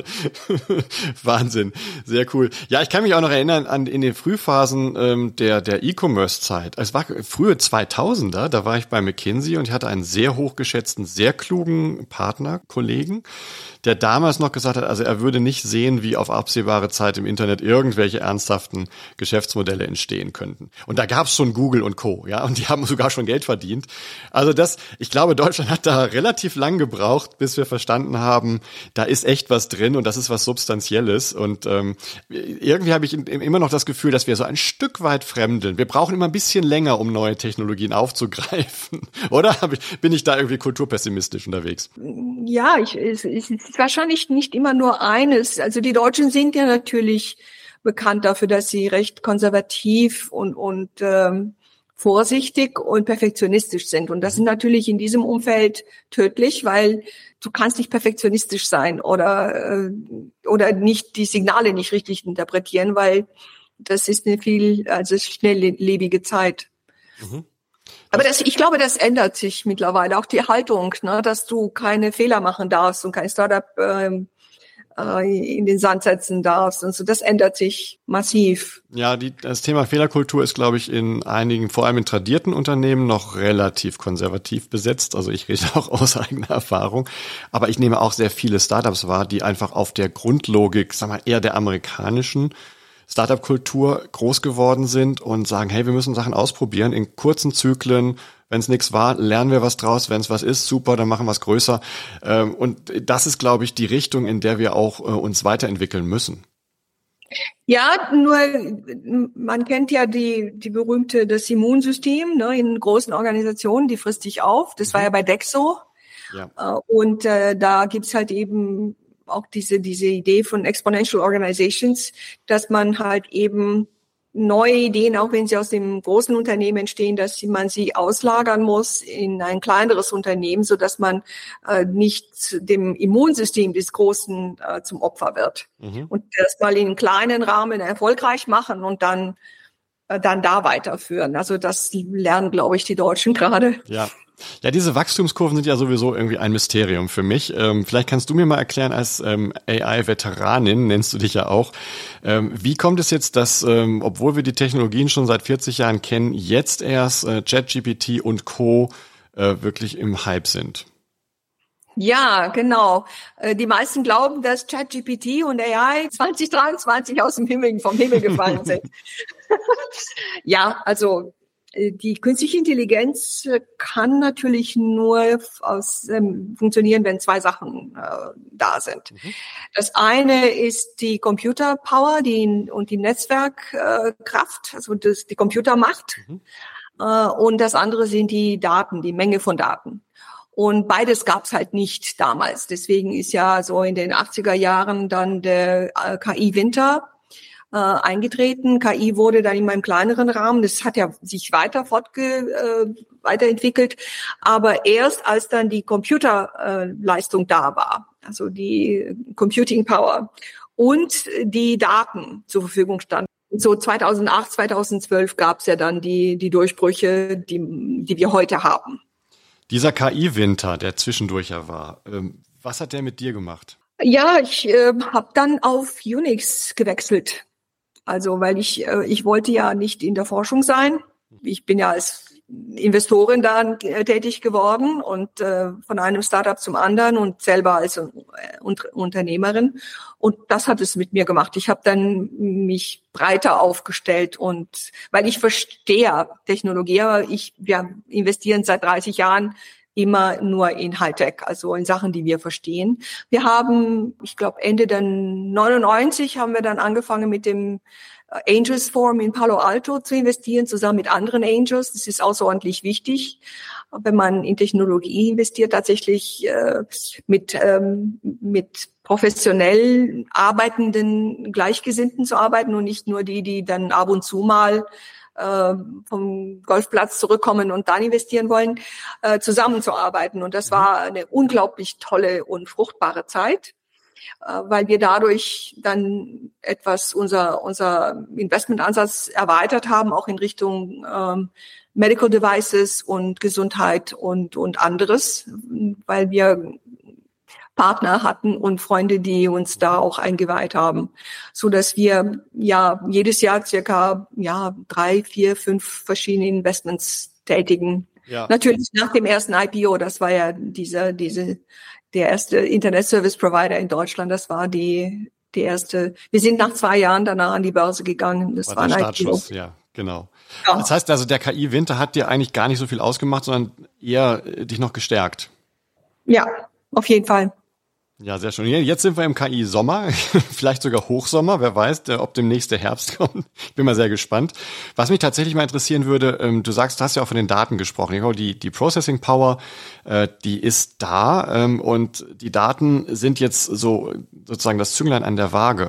Wahnsinn, sehr cool. Ja, ich kann mich auch noch erinnern an in den Frühphasen ähm, der der E-Commerce-Zeit. Es war frühe zweitausender, da war ich bei McKinsey und ich hatte einen sehr hochgeschätzten, sehr klugen Partner, Kollegen, der damals noch gesagt hat, also er würde nicht sehen, wie auf absehbare Zeit im Internet irgendwelche ernsthaften Geschäftsmodelle entstehen könnten. Und da gab es schon Google und Co., ja, und die haben sogar schon Geld verdient. Also das, ich glaube, Deutschland hat da relativ lang gebraucht, bis wir verstanden haben, da ist echt was drin und das ist was Substanzielles. Und ähm, irgendwie habe ich immer noch das Gefühl, dass wir so ein Stück weit fremdeln. Wir brauchen immer ein bisschen länger, um neue Technologien aufzugreifen. Oder bin ich da irgendwie kulturpessimistisch unterwegs? Ja, ich, es, es ist wahrscheinlich nicht immer nur eines. Also die Deutschen sind ja natürlich bekannt dafür, dass sie recht konservativ und und ähm, vorsichtig und perfektionistisch sind. Und das ist natürlich in diesem Umfeld tödlich, weil du kannst nicht perfektionistisch sein oder äh, oder nicht die Signale nicht richtig interpretieren, weil das ist eine viel also schnelllebige Zeit. Mhm. Aber das, ich glaube, das ändert sich mittlerweile. Auch die Haltung, ne, dass du keine Fehler machen darfst und kein Startup ähm, äh, in den Sand setzen darfst und so. Das ändert sich massiv. Ja, die, das Thema Fehlerkultur ist, glaube ich, in einigen, vor allem in tradierten Unternehmen, noch relativ konservativ besetzt. Also ich rede auch aus eigener Erfahrung. Aber ich nehme auch sehr viele Startups wahr, die einfach auf der Grundlogik, sag mal, eher der amerikanischen Startup-Kultur groß geworden sind und sagen, hey, wir müssen Sachen ausprobieren in kurzen Zyklen. Wenn es nichts war, lernen wir was draus. Wenn es was ist, super, dann machen wir es größer. Und das ist, glaube ich, die Richtung, in der wir auch uns weiterentwickeln müssen. Ja, nur man kennt ja die die berühmte das Immunsystem, ne, in großen Organisationen, die frisst dich auf. Das war ja bei Dexo. Ja. Und äh, da gibt's halt eben auch diese diese Idee von Exponential Organizations, dass man halt eben neue Ideen, auch wenn sie aus dem großen Unternehmen entstehen, dass man sie auslagern muss in ein kleineres Unternehmen, so dass man äh, nicht dem Immunsystem des Großen äh, zum Opfer wird. Mhm. Und das mal in kleinen Rahmen erfolgreich machen und dann äh, dann da weiterführen. Also das lernen, glaube ich, die Deutschen gerade. Ja. Ja, diese Wachstumskurven sind ja sowieso irgendwie ein Mysterium für mich. Ähm, vielleicht kannst du mir mal erklären, als ähm, A I-Veteranin, nennst du dich ja auch, ähm, wie kommt es jetzt, dass, ähm, obwohl wir die Technologien schon seit vierzig Jahren kennen, jetzt erst äh, ChatGPT und Co. Äh, wirklich im Hype sind? Ja, genau. Die meisten glauben, dass ChatGPT und A I zwanzig dreiundzwanzig aus dem Himmel, vom Himmel gefallen sind. Ja, also Die künstliche Intelligenz kann natürlich nur aus, ähm, funktionieren, wenn zwei Sachen äh, da sind. Mhm. Das eine ist die Computerpower die, und die Netzwerkkraft, äh, also das, die Computermacht. Mhm. Äh, und das andere sind die Daten, die Menge von Daten. Und beides gab's halt nicht damals. Deswegen ist ja so in den achtziger Jahren dann der äh, K I-Winter äh, eingetreten. K I wurde dann in einem kleineren Rahmen. Das hat ja sich weiter fortge äh, weiterentwickelt. Aber erst als dann die Computerleistung äh, da war, also die Computing Power und die Daten zur Verfügung standen. So zweitausendacht, zweitausendzwölf gab's ja dann die die Durchbrüche, die die wir heute haben. Dieser K I-Winter, der zwischendurch ja war, ähm, was hat der mit dir gemacht? Ja, ich äh, habe dann auf Unix gewechselt. Also, weil ich äh, ich wollte ja nicht in der Forschung sein. Ich bin ja als Investorin da äh, tätig geworden und äh, von einem Startup zum anderen und selber als äh, Unternehmerin. Und das hat es mit mir gemacht. Ich habe dann mich breiter aufgestellt und weil ich verstehe Technologie, aber ich wir investieren seit dreißig Jahren immer nur in Hightech, also in Sachen, die wir verstehen. Wir haben, ich glaube, Ende der neunundneunzig haben wir dann angefangen mit dem Angels Forum in Palo Alto zu investieren, zusammen mit anderen Angels. Das ist außerordentlich wichtig, wenn man in Technologie investiert, tatsächlich äh, mit ähm, mit professionell arbeitenden Gleichgesinnten zu arbeiten und nicht nur die, die dann ab und zu mal äh, vom Golfplatz zurückkommen und dann investieren wollen, äh, zusammenzuarbeiten. Und das war eine unglaublich tolle und fruchtbare Zeit, weil wir dadurch dann etwas unser unser Investmentansatz erweitert haben, auch in Richtung ähm, Medical Devices und Gesundheit und und anderes, weil wir Partner hatten und Freunde, die uns da auch eingeweiht haben, so dass wir ja jedes Jahr circa ja drei, vier, fünf verschiedene Investments tätigen. Ja. Natürlich nach dem ersten I P O, das war ja dieser diese der erste Internet Service Provider in Deutschland, das war die die erste. Wir sind nach zwei Jahren danach an die Börse gegangen. Das war, war ein Startschuss, I P O. Ja, genau. Ja. Das heißt also, der K I-Winter hat dir eigentlich gar nicht so viel ausgemacht, sondern eher dich noch gestärkt. Ja, auf jeden Fall. Ja, sehr schön. Jetzt sind wir im K I-Sommer, vielleicht sogar Hochsommer, wer weiß, ob demnächst der Herbst kommt. Ich bin mal sehr gespannt. Was mich tatsächlich mal interessieren würde, du sagst, du hast ja auch von den Daten gesprochen. Die, die Processing Power, die ist da und die Daten sind jetzt so sozusagen das Zünglein an der Waage.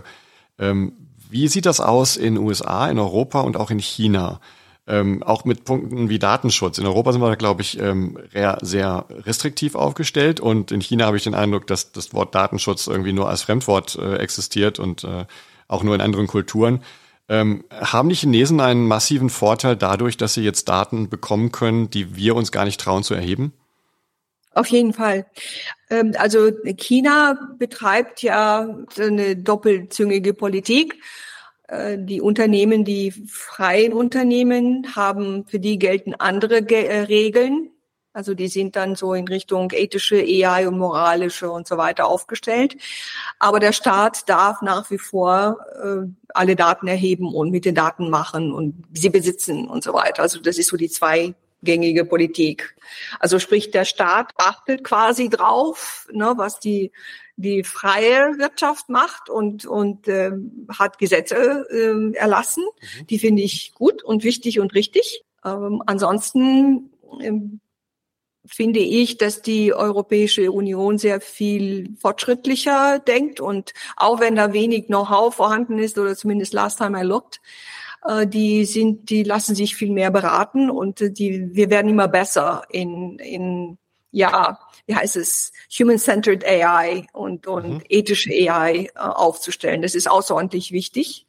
Wie sieht das aus in den U S A, in Europa und auch in China? Ähm, auch mit Punkten wie Datenschutz. In Europa sind wir da, glaube ich, ähm, sehr restriktiv aufgestellt und in China habe ich den Eindruck, dass das Wort Datenschutz irgendwie nur als Fremdwort äh, existiert und äh, auch nur in anderen Kulturen. Ähm, haben die Chinesen einen massiven Vorteil dadurch, dass sie jetzt Daten bekommen können, die wir uns gar nicht trauen zu erheben? Auf jeden Fall. Ähm, also China betreibt ja eine doppelzüngige Politik. Die Unternehmen, die freien Unternehmen haben, für die gelten andere Ge- äh, Regeln. Also die sind dann so in Richtung ethische A I und moralische und so weiter aufgestellt. Aber der Staat darf nach wie vor äh, alle Daten erheben und mit den Daten machen und sie besitzen und so weiter. Also das ist so die zweigängige Politik. Also sprich, der Staat achtet quasi drauf, ne, was die die freie Wirtschaft macht und und äh, hat Gesetze äh, erlassen. Mhm. Die finde ich gut und wichtig und richtig. Ähm, ansonsten ähm, finde ich, dass die Europäische Union sehr viel fortschrittlicher denkt und auch wenn da wenig Know-how vorhanden ist oder zumindest last time I looked, äh, die sind, die lassen sich viel mehr beraten und äh, die wir werden immer besser in in ja, wie heißt es, human-centered A I und, und mhm. ethische A I äh, aufzustellen. Das ist außerordentlich wichtig,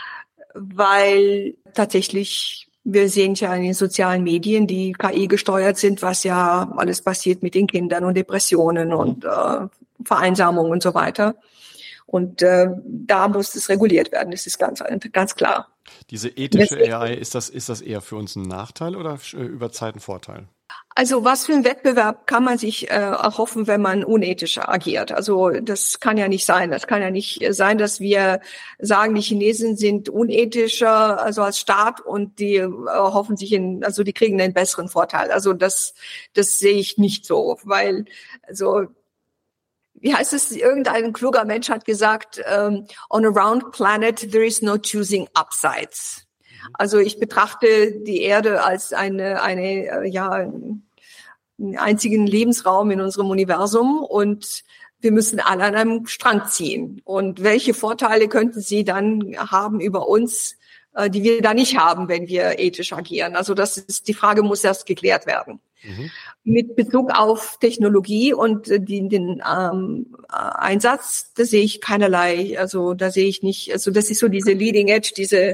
weil tatsächlich, wir sehen ja in den sozialen Medien, die K I gesteuert sind, was ja alles passiert mit den Kindern und Depressionen und äh, Vereinsamung und so weiter. Und äh, da muss es reguliert werden, das ist ganz, ganz klar. Diese ethische A I, ist das, ist das eher für uns ein Nachteil oder über Zeit ein Vorteil? Also was für ein Wettbewerb kann man sich äh, erhoffen, wenn man unethisch agiert? Also das kann ja nicht sein. Das kann ja nicht sein, dass wir sagen, die Chinesen sind unethischer, also als Staat, und die äh, hoffen sich in, also die kriegen einen besseren Vorteil. Also das, das sehe ich nicht so, weil, also wie heißt es? Irgendein kluger Mensch hat gesagt: um, "On a round planet there is no choosing upsides." Also ich betrachte die Erde als eine, eine, ja, einen einzigen Lebensraum in unserem Universum, und wir müssen alle an einem Strang ziehen. Und welche Vorteile könnten sie dann haben über uns, die wir da nicht haben, wenn wir ethisch agieren? Also das ist, die Frage muss erst geklärt werden. Mhm. Mit Bezug auf Technologie und die, den ähm, Einsatz, da sehe ich keinerlei, also da sehe ich nicht, also das ist so diese Leading Edge, diese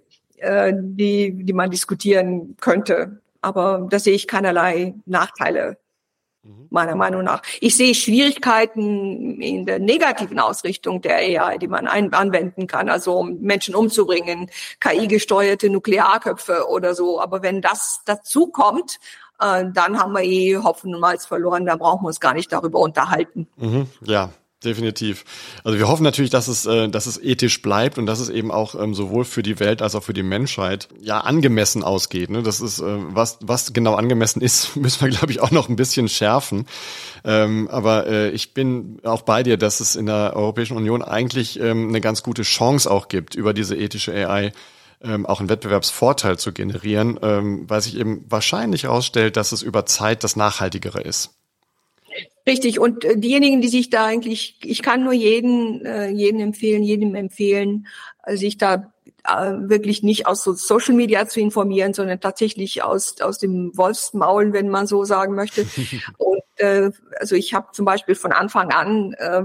die die man diskutieren könnte. Aber da sehe ich keinerlei Nachteile, meiner Meinung nach. Ich sehe Schwierigkeiten in der negativen Ausrichtung der A I, die man ein, anwenden kann, also um Menschen umzubringen, K I-gesteuerte Nuklearköpfe oder so. Aber wenn das dazu kommt, äh, dann haben wir eh Hopfen und Malz verloren, da brauchen wir uns gar nicht darüber unterhalten. Mhm, ja. Definitiv. Also wir hoffen natürlich, dass es, äh, dass es ethisch bleibt und dass es eben auch ähm, sowohl für die Welt als auch für die Menschheit ja angemessen ausgeht. Ne? Das ist, äh, was was genau angemessen ist, müssen wir, glaube ich, auch noch ein bisschen schärfen. Ähm, aber äh, ich bin auch bei dir, dass es in der Europäischen Union eigentlich ähm, eine ganz gute Chance auch gibt, über diese ethische A I ähm, auch einen Wettbewerbsvorteil zu generieren, ähm, weil sich eben wahrscheinlich herausstellt, dass es über Zeit das Nachhaltigere ist. Richtig. Und äh, diejenigen, die sich da eigentlich, ich kann nur jeden, äh, jeden empfehlen, jedem empfehlen, äh, sich da äh, wirklich nicht aus so Social Media zu informieren, sondern tatsächlich aus aus dem Wolfsmaul, wenn man so sagen möchte. Und äh, also ich habe zum Beispiel von Anfang an äh,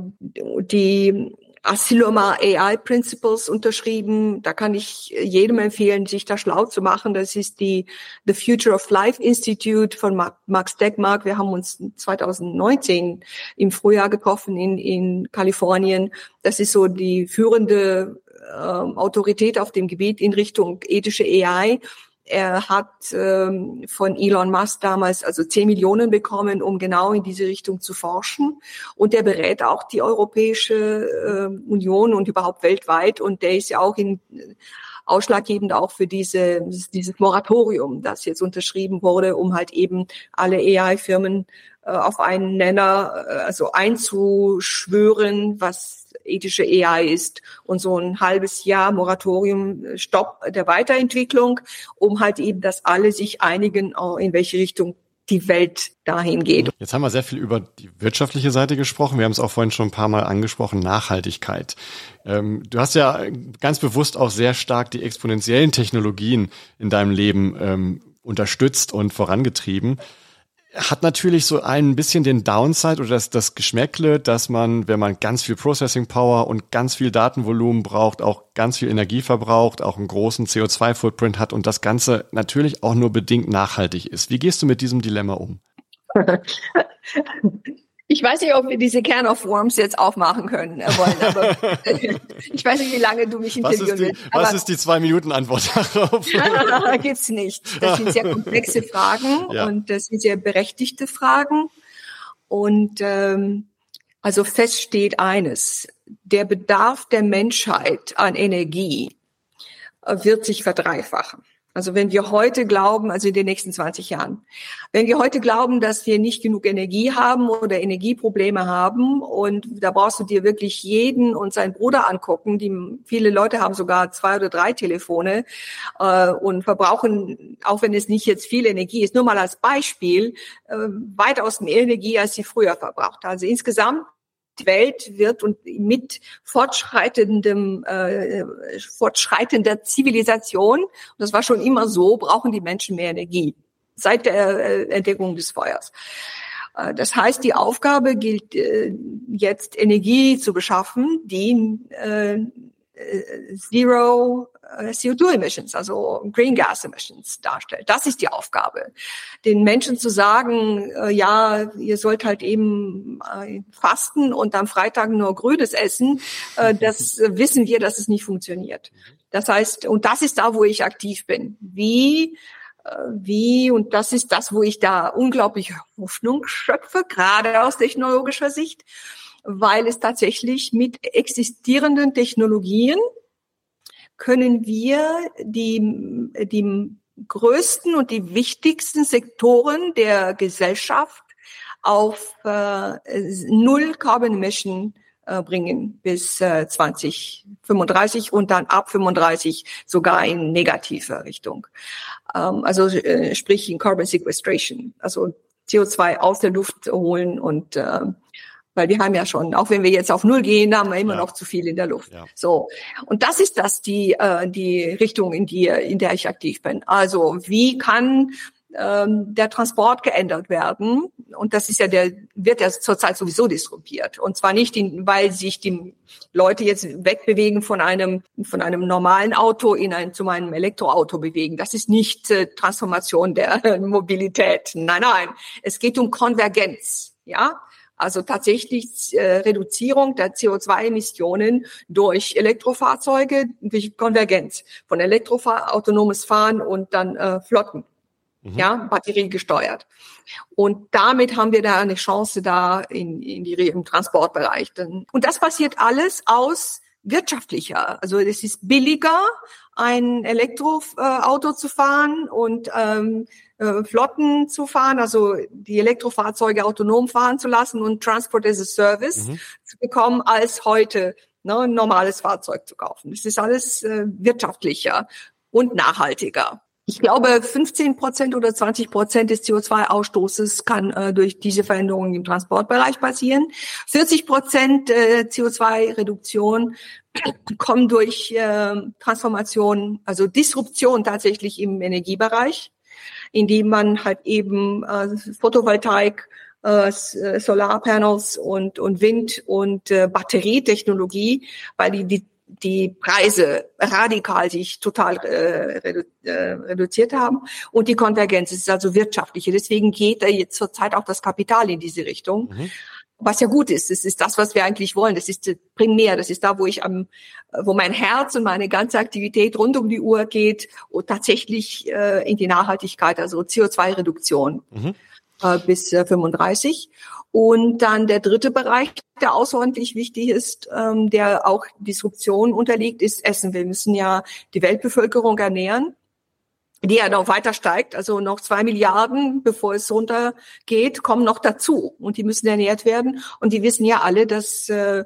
die Asilomar A I Principles unterschrieben. Da kann ich jedem empfehlen, sich da schlau zu machen. Das ist die The Future of Life Institute von Max Tegmark. Wir haben uns zwanzig neunzehn im Frühjahr getroffen in, in Kalifornien. Das ist so die führende äh, Autorität auf dem Gebiet in Richtung ethische A I. Er hat ähm, von Elon Musk damals also zehn Millionen bekommen, um genau in diese Richtung zu forschen. Und der berät auch die Europäische äh, Union und überhaupt weltweit. Und der ist ja auch in, ausschlaggebend auch für diese dieses Moratorium, das jetzt unterschrieben wurde, um halt eben alle A I-Firmen äh, auf einen Nenner äh, also einzuschwören, was ethische A I ist, und so ein halbes Jahr Moratorium, Stopp der Weiterentwicklung, um halt eben, dass alle sich einigen, in welche Richtung die Welt dahin geht. Jetzt haben wir sehr viel über die wirtschaftliche Seite gesprochen. Wir haben es auch vorhin schon ein paar Mal angesprochen, Nachhaltigkeit. Ähm, du hast ja ganz bewusst auch sehr stark die exponentiellen Technologien in deinem Leben ähm, unterstützt und vorangetrieben. Hat natürlich so ein bisschen den Downside oder das, das Geschmäckle, dass man, wenn man ganz viel Processing Power und ganz viel Datenvolumen braucht, auch ganz viel Energie verbraucht, auch einen großen C O zwei Footprint hat und das Ganze natürlich auch nur bedingt nachhaltig ist. Wie gehst du mit diesem Dilemma um? Ich weiß nicht, ob wir diese Can of Worms jetzt aufmachen können wollen, aber ich weiß nicht, wie lange du mich interviewen willst. Was ist die Zwei-Minuten-Antwort darauf? Gibt's nicht. Das sind sehr komplexe Fragen, ja. Und das sind sehr berechtigte Fragen. Und ähm, also fest steht eines: Der Bedarf der Menschheit an Energie wird sich verdreifachen. Also wenn wir heute glauben, also in den nächsten zwanzig Jahren, wenn wir heute glauben, dass wir nicht genug Energie haben oder Energieprobleme haben, und da brauchst du dir wirklich jeden und seinen Bruder angucken, die viele Leute haben sogar zwei oder drei Telefone äh, und verbrauchen, auch wenn es nicht jetzt viel Energie ist, nur mal als Beispiel, äh, weitaus mehr Energie, als sie früher verbraucht. Also insgesamt die Welt wird und mit fortschreitendem, äh, fortschreitender Zivilisation, und das war schon immer so, brauchen die Menschen mehr Energie seit der äh, Entdeckung des Feuers. Äh, das heißt, die Aufgabe gilt äh, jetzt, Energie zu beschaffen, die äh, Zero C O zwei Emissions, also Green Gas Emissions darstellt. Das ist die Aufgabe. Den Menschen zu sagen, äh, ja, ihr sollt halt eben äh, fasten und am Freitag nur Grünes essen, äh, das äh, wissen wir, dass es nicht funktioniert. Das heißt, und das ist da, wo ich aktiv bin. Wie wie, und das ist das, wo ich da unglaublich Hoffnung schöpfe, gerade aus technologischer Sicht, weil es tatsächlich mit existierenden Technologien können wir die, die größten und die wichtigsten Sektoren der Gesellschaft auf äh, null Carbon Emission äh, bringen bis äh, zwanzig fünfunddreißig und dann ab fünfunddreißig sogar in negative Richtung. Ähm, also äh, sprich in Carbon Sequestration, also C O zwei aus der Luft holen und äh, weil wir haben ja schon, auch wenn wir jetzt auf Null gehen, haben wir immer ja. noch zu viel in der Luft. Ja. So. Und das ist das, die, äh, die Richtung, in die, in der ich aktiv bin. Also, wie kann, ähm, der Transport geändert werden? Und das ist ja der, wird ja zurzeit sowieso disruptiert. Und zwar nicht, in, weil sich die Leute jetzt wegbewegen von einem, von einem normalen Auto in ein, zu einem Elektroauto bewegen. Das ist nicht äh, Transformation der äh, Mobilität. Nein, nein. Es geht um Konvergenz. Ja? Also tatsächlich äh, Reduzierung der C O zwei Emissionen durch Elektrofahrzeuge, durch Konvergenz von Elektrofahr autonomes Fahren und dann äh, Flotten, mhm. ja, batteriegesteuert. Und damit haben wir da eine Chance da in, in die im Transportbereich. Und das passiert alles aus wirtschaftlicher. Also es ist billiger, ein Elektroauto zu fahren und ähm, äh, Flotten zu fahren, also die Elektrofahrzeuge autonom fahren zu lassen und Transport as a Service mhm. zu bekommen, als heute ne, ein normales Fahrzeug zu kaufen. Das ist alles äh, wirtschaftlicher und nachhaltiger. Ich glaube, fünfzehn Prozent oder zwanzig Prozent des C O zwei Ausstoßes kann äh, durch diese Veränderungen im Transportbereich passieren. vierzig Prozent äh, C O zwei Reduktion kommen durch äh, Transformation, also Disruption tatsächlich im Energiebereich, indem man halt eben äh, Photovoltaik, äh, Solarpanels und und Wind und äh, Batterietechnologie, weil die die die Preise radikal sich total äh, redu äh, reduziert haben und die Konvergenz ist also wirtschaftliche. Deswegen geht da jetzt zurzeit auch das Kapital in diese Richtung, mhm. was ja gut ist. Das ist das, was wir eigentlich wollen. Das ist primär. Das ist da, wo ich am, wo mein Herz und meine ganze Aktivität rund um die Uhr geht und tatsächlich äh, in die Nachhaltigkeit, also C O zwei Reduktion mhm. äh, bis äh, fünfunddreißig. Und dann der dritte Bereich, der außerordentlich wichtig ist, ähm, der auch Disruption unterliegt, ist Essen. Wir müssen ja die Weltbevölkerung ernähren, die ja noch weiter steigt. Also noch zwei Milliarden, bevor es runtergeht, kommen noch dazu. Und die müssen ernährt werden. Und die wissen ja alle, dass äh,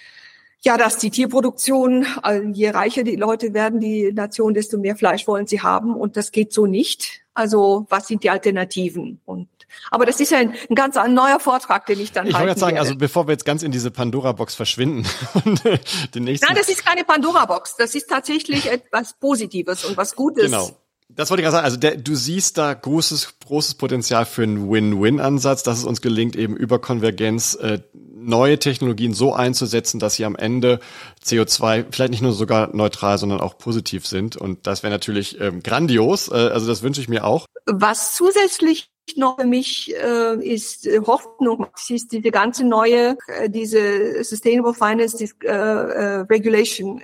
ja, dass die Tierproduktion, also je reicher die Leute werden, die Nation, desto mehr Fleisch wollen sie haben. Und das geht so nicht. Also was sind die Alternativen? Und aber das ist ja ein, ein ganz ein neuer Vortrag, den ich dann Ich halten wollte sagen, werde. also bevor wir jetzt ganz in diese Pandora-Box verschwinden und äh, den nächsten... Nein, das ist keine Pandora-Box. Das ist tatsächlich etwas Positives und was Gutes. Genau. Das wollte ich gerade sagen. Also der, du siehst da großes, großes Potenzial für einen Win-Win-Ansatz, dass es uns gelingt, eben über Konvergenz äh, neue Technologien so einzusetzen, dass sie am Ende C O zwei vielleicht nicht nur sogar neutral, sondern auch positiv sind. Und das wäre natürlich ähm, grandios. Äh, also das wünsche ich mir auch. Was zusätzlich noch für mich äh, ist äh, Hoffnung, ist diese ganze neue, äh, diese Sustainable Finance die, äh, äh, Regulation,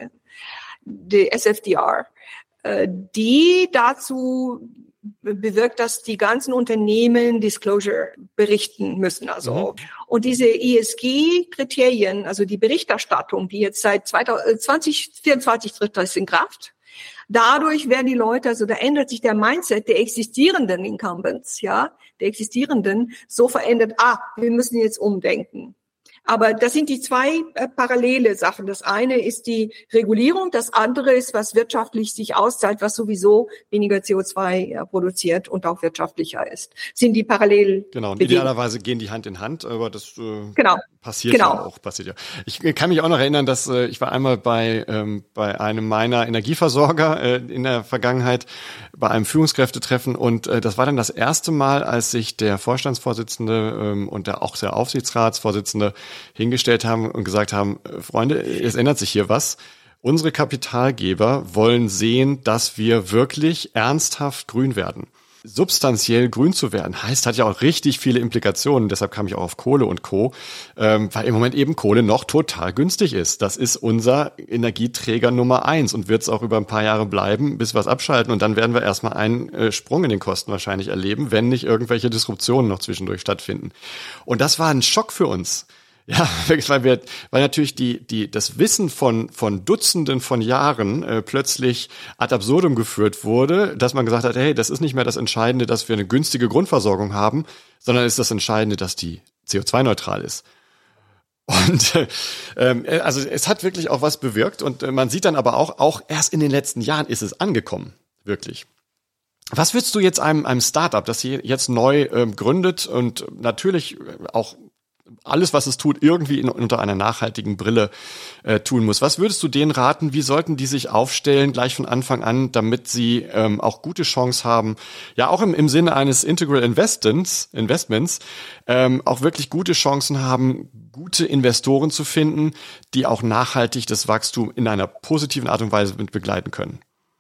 die S F D R, äh, die dazu bewirkt, dass die ganzen Unternehmen Disclosure berichten müssen. Also mhm. und diese E S G-Kriterien, also die Berichterstattung, die jetzt seit zwanzig vierundzwanzig tritt das in Kraft. Dadurch werden die Leute, also da ändert sich der Mindset der existierenden Incumbents, ja, der existierenden, so verändert, ah, wir müssen jetzt umdenken. Aber das sind die zwei äh, parallele Sachen. Das eine ist die Regulierung, das andere ist, was wirtschaftlich sich auszahlt, was sowieso weniger C O zwei äh, produziert und auch wirtschaftlicher ist. Sind die parallel Genau, und bewegen. Idealerweise gehen die Hand in Hand, aber das äh, genau. passiert genau. ja auch. Passiert ja. Ich äh, kann mich auch noch erinnern, dass äh, ich war einmal bei ähm, bei einem meiner Energieversorger äh, in der Vergangenheit bei einem Führungskräftetreffen und äh, das war dann das erste Mal, als sich der Vorstandsvorsitzende ähm, und der auch der Aufsichtsratsvorsitzende hingestellt haben und gesagt haben, Freunde, es ändert sich hier was. Unsere Kapitalgeber wollen sehen, dass wir wirklich ernsthaft grün werden. substanziell grün zu werden, heißt, hat ja auch richtig viele Implikationen. Deshalb kam ich auch auf Kohle und Co., ähm, weil im Moment eben Kohle noch total günstig ist. Das ist unser Energieträger Nummer eins und wird es auch über ein paar Jahre bleiben, bis wir es abschalten. Und dann werden wir erstmal einen äh, Sprung in den Kosten wahrscheinlich erleben, wenn nicht irgendwelche Disruptionen noch zwischendurch stattfinden. Und das war ein Schock für uns. Ja, weil wir, weil natürlich die, die, das Wissen von, von Dutzenden von Jahren äh, plötzlich ad absurdum geführt wurde, dass man gesagt hat, hey, das ist nicht mehr das Entscheidende, dass wir eine günstige Grundversorgung haben, sondern ist das Entscheidende, dass die C O zwei neutral ist. Und äh, also es hat wirklich auch was bewirkt und äh, man sieht dann aber auch, auch erst in den letzten Jahren ist es angekommen, wirklich. Was würdest du jetzt einem, einem Startup, das hier jetzt neu ähm, gründet und natürlich auch alles, was es tut, irgendwie in, unter einer nachhaltigen Brille äh, tun muss. Was würdest du denen raten? Wie sollten die sich aufstellen, gleich von Anfang an, damit sie ähm, auch gute Chance haben, ja auch im, im Sinne eines Integral Investments, Investments ähm, auch wirklich gute Chancen haben, gute Investoren zu finden, die auch nachhaltig das Wachstum in einer positiven Art und Weise mit begleiten können?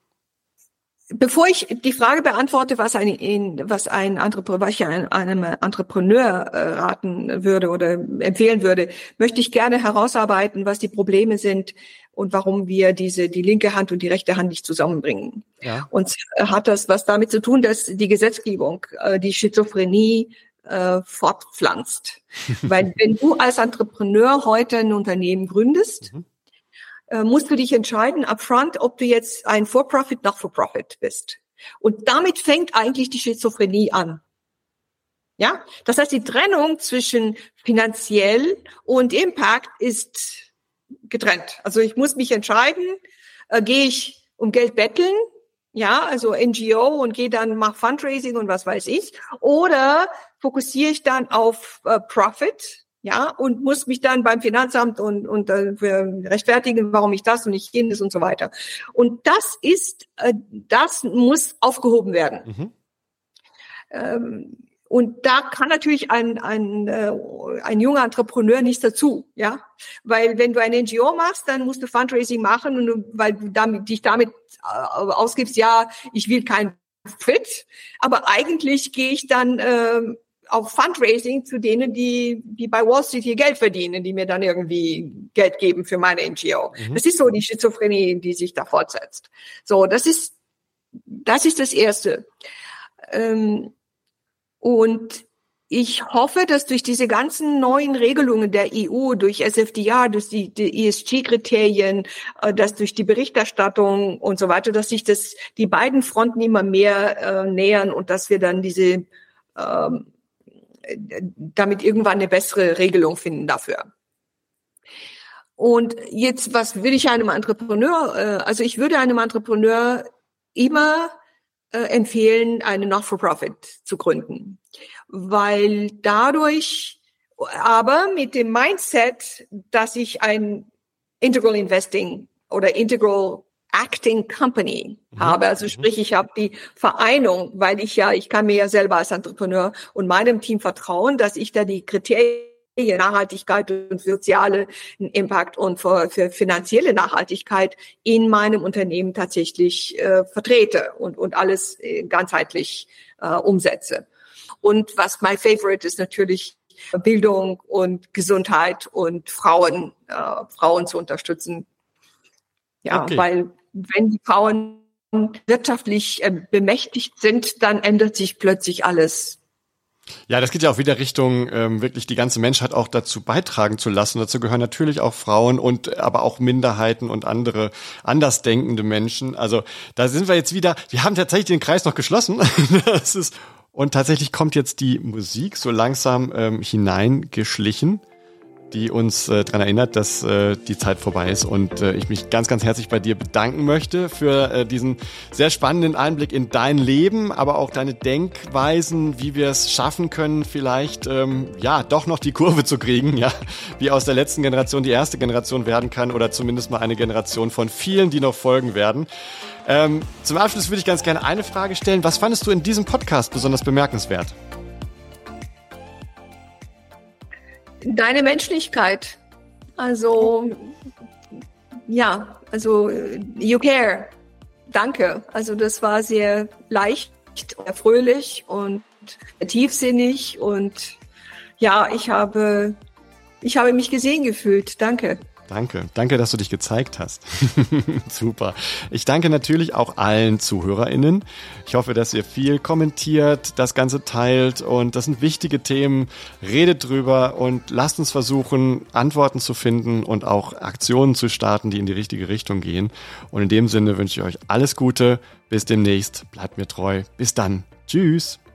Bevor ich die Frage beantworte, was ein, was ein Entrepreneur, was ich einem Entrepreneur raten würde oder empfehlen würde, möchte ich gerne herausarbeiten, was die Probleme sind und warum wir diese, die linke Hand und die rechte Hand nicht zusammenbringen. Ja. Und hat das was damit zu tun, dass die Gesetzgebung die Schizophrenie äh, fortpflanzt. Weil wenn du als Entrepreneur heute ein Unternehmen gründest, mhm. musst du dich entscheiden upfront, ob du jetzt ein For-Profit, Not-for-Profit bist. Und damit fängt eigentlich die Schizophrenie an. Ja, das heißt, die Trennung zwischen finanziell und Impact ist getrennt. Also ich muss mich entscheiden, äh, gehe ich um Geld betteln, ja, also N G O und gehe dann, mach Fundraising und was weiß ich, oder fokussiere ich dann auf äh, Profit, ja, und muss mich dann beim Finanzamt und, und äh, rechtfertigen, warum ich das und nicht jenes und so weiter. Und das ist, äh, das muss aufgehoben werden. Mhm. Ähm, und da kann natürlich ein, ein, äh, ein junger Entrepreneur nichts dazu, ja. Weil wenn du ein N G O machst, dann musst du Fundraising machen und du, weil du damit, dich damit äh, ausgibst, ja, ich will kein Fit, aber eigentlich gehe ich dann, äh, auf Fundraising zu denen, die, die bei Wall Street hier Geld verdienen, die mir dann irgendwie Geld geben für meine N G O. Mhm. Das ist so die Schizophrenie, die sich da fortsetzt. So, das ist, das ist das Erste. Ähm, und ich hoffe, dass durch diese ganzen neuen Regelungen der E U, durch S F D R, durch die, die E S G-Kriterien, äh, dass durch die Berichterstattung und so weiter, dass sich das, die beiden Fronten immer mehr äh, nähern und dass wir dann diese, ähm, damit irgendwann eine bessere Regelung finden dafür. Und jetzt, was würde ich einem Entrepreneur, also ich würde einem Entrepreneur immer empfehlen, eine Not-for-Profit zu gründen, weil dadurch, aber mit dem Mindset, dass ich ein Integral Investing oder Integral Acting Company mhm. habe, also sprich, ich habe die Vereinung, weil ich ja, ich kann mir ja selber als Entrepreneur und meinem Team vertrauen, dass ich da die Kriterien Nachhaltigkeit und soziale Impact und für, für finanzielle Nachhaltigkeit in meinem Unternehmen tatsächlich äh, vertrete und und alles äh, ganzheitlich äh, umsetze. Und was my favorite ist natürlich Bildung und Gesundheit und Frauen, äh, Frauen zu unterstützen. Ja, okay. Weil wenn die Frauen wirtschaftlich äh, bemächtigt sind, dann ändert sich plötzlich alles. Ja, das geht ja auch wieder Richtung ähm, wirklich die ganze Menschheit auch dazu beitragen zu lassen. Dazu gehören natürlich auch Frauen und aber auch Minderheiten und andere andersdenkende Menschen. Also da sind wir jetzt wieder, wir haben tatsächlich den Kreis noch geschlossen. Das ist, und tatsächlich kommt jetzt die Musik so langsam ähm, hineingeschlichen, die uns äh, daran erinnert, dass äh, die Zeit vorbei ist und äh, ich mich ganz, ganz herzlich bei dir bedanken möchte für äh, diesen sehr spannenden Einblick in dein Leben, aber auch deine Denkweisen, wie wir es schaffen können, vielleicht ähm, ja doch noch die Kurve zu kriegen, ja, wie aus der letzten Generation die erste Generation werden kann oder zumindest mal eine Generation von vielen, die noch folgen werden. Ähm, zum Abschluss würde ich ganz gerne eine Frage stellen. Was fandest du in diesem Podcast besonders bemerkenswert? Deine Menschlichkeit. Also, ja, also, you care. Danke. Also, das war sehr leicht leicht, fröhlich und tiefsinnig und ja, ich habe, ich habe mich gesehen gefühlt. Danke. Danke, danke, dass du dich gezeigt hast. Super. Ich danke natürlich auch allen ZuhörerInnen. Ich hoffe, dass ihr viel kommentiert, das Ganze teilt und das sind wichtige Themen. Redet drüber und lasst uns versuchen, Antworten zu finden und auch Aktionen zu starten, die in die richtige Richtung gehen. Und in dem Sinne wünsche ich euch alles Gute. Bis demnächst. Bleibt mir treu. Bis dann. Tschüss.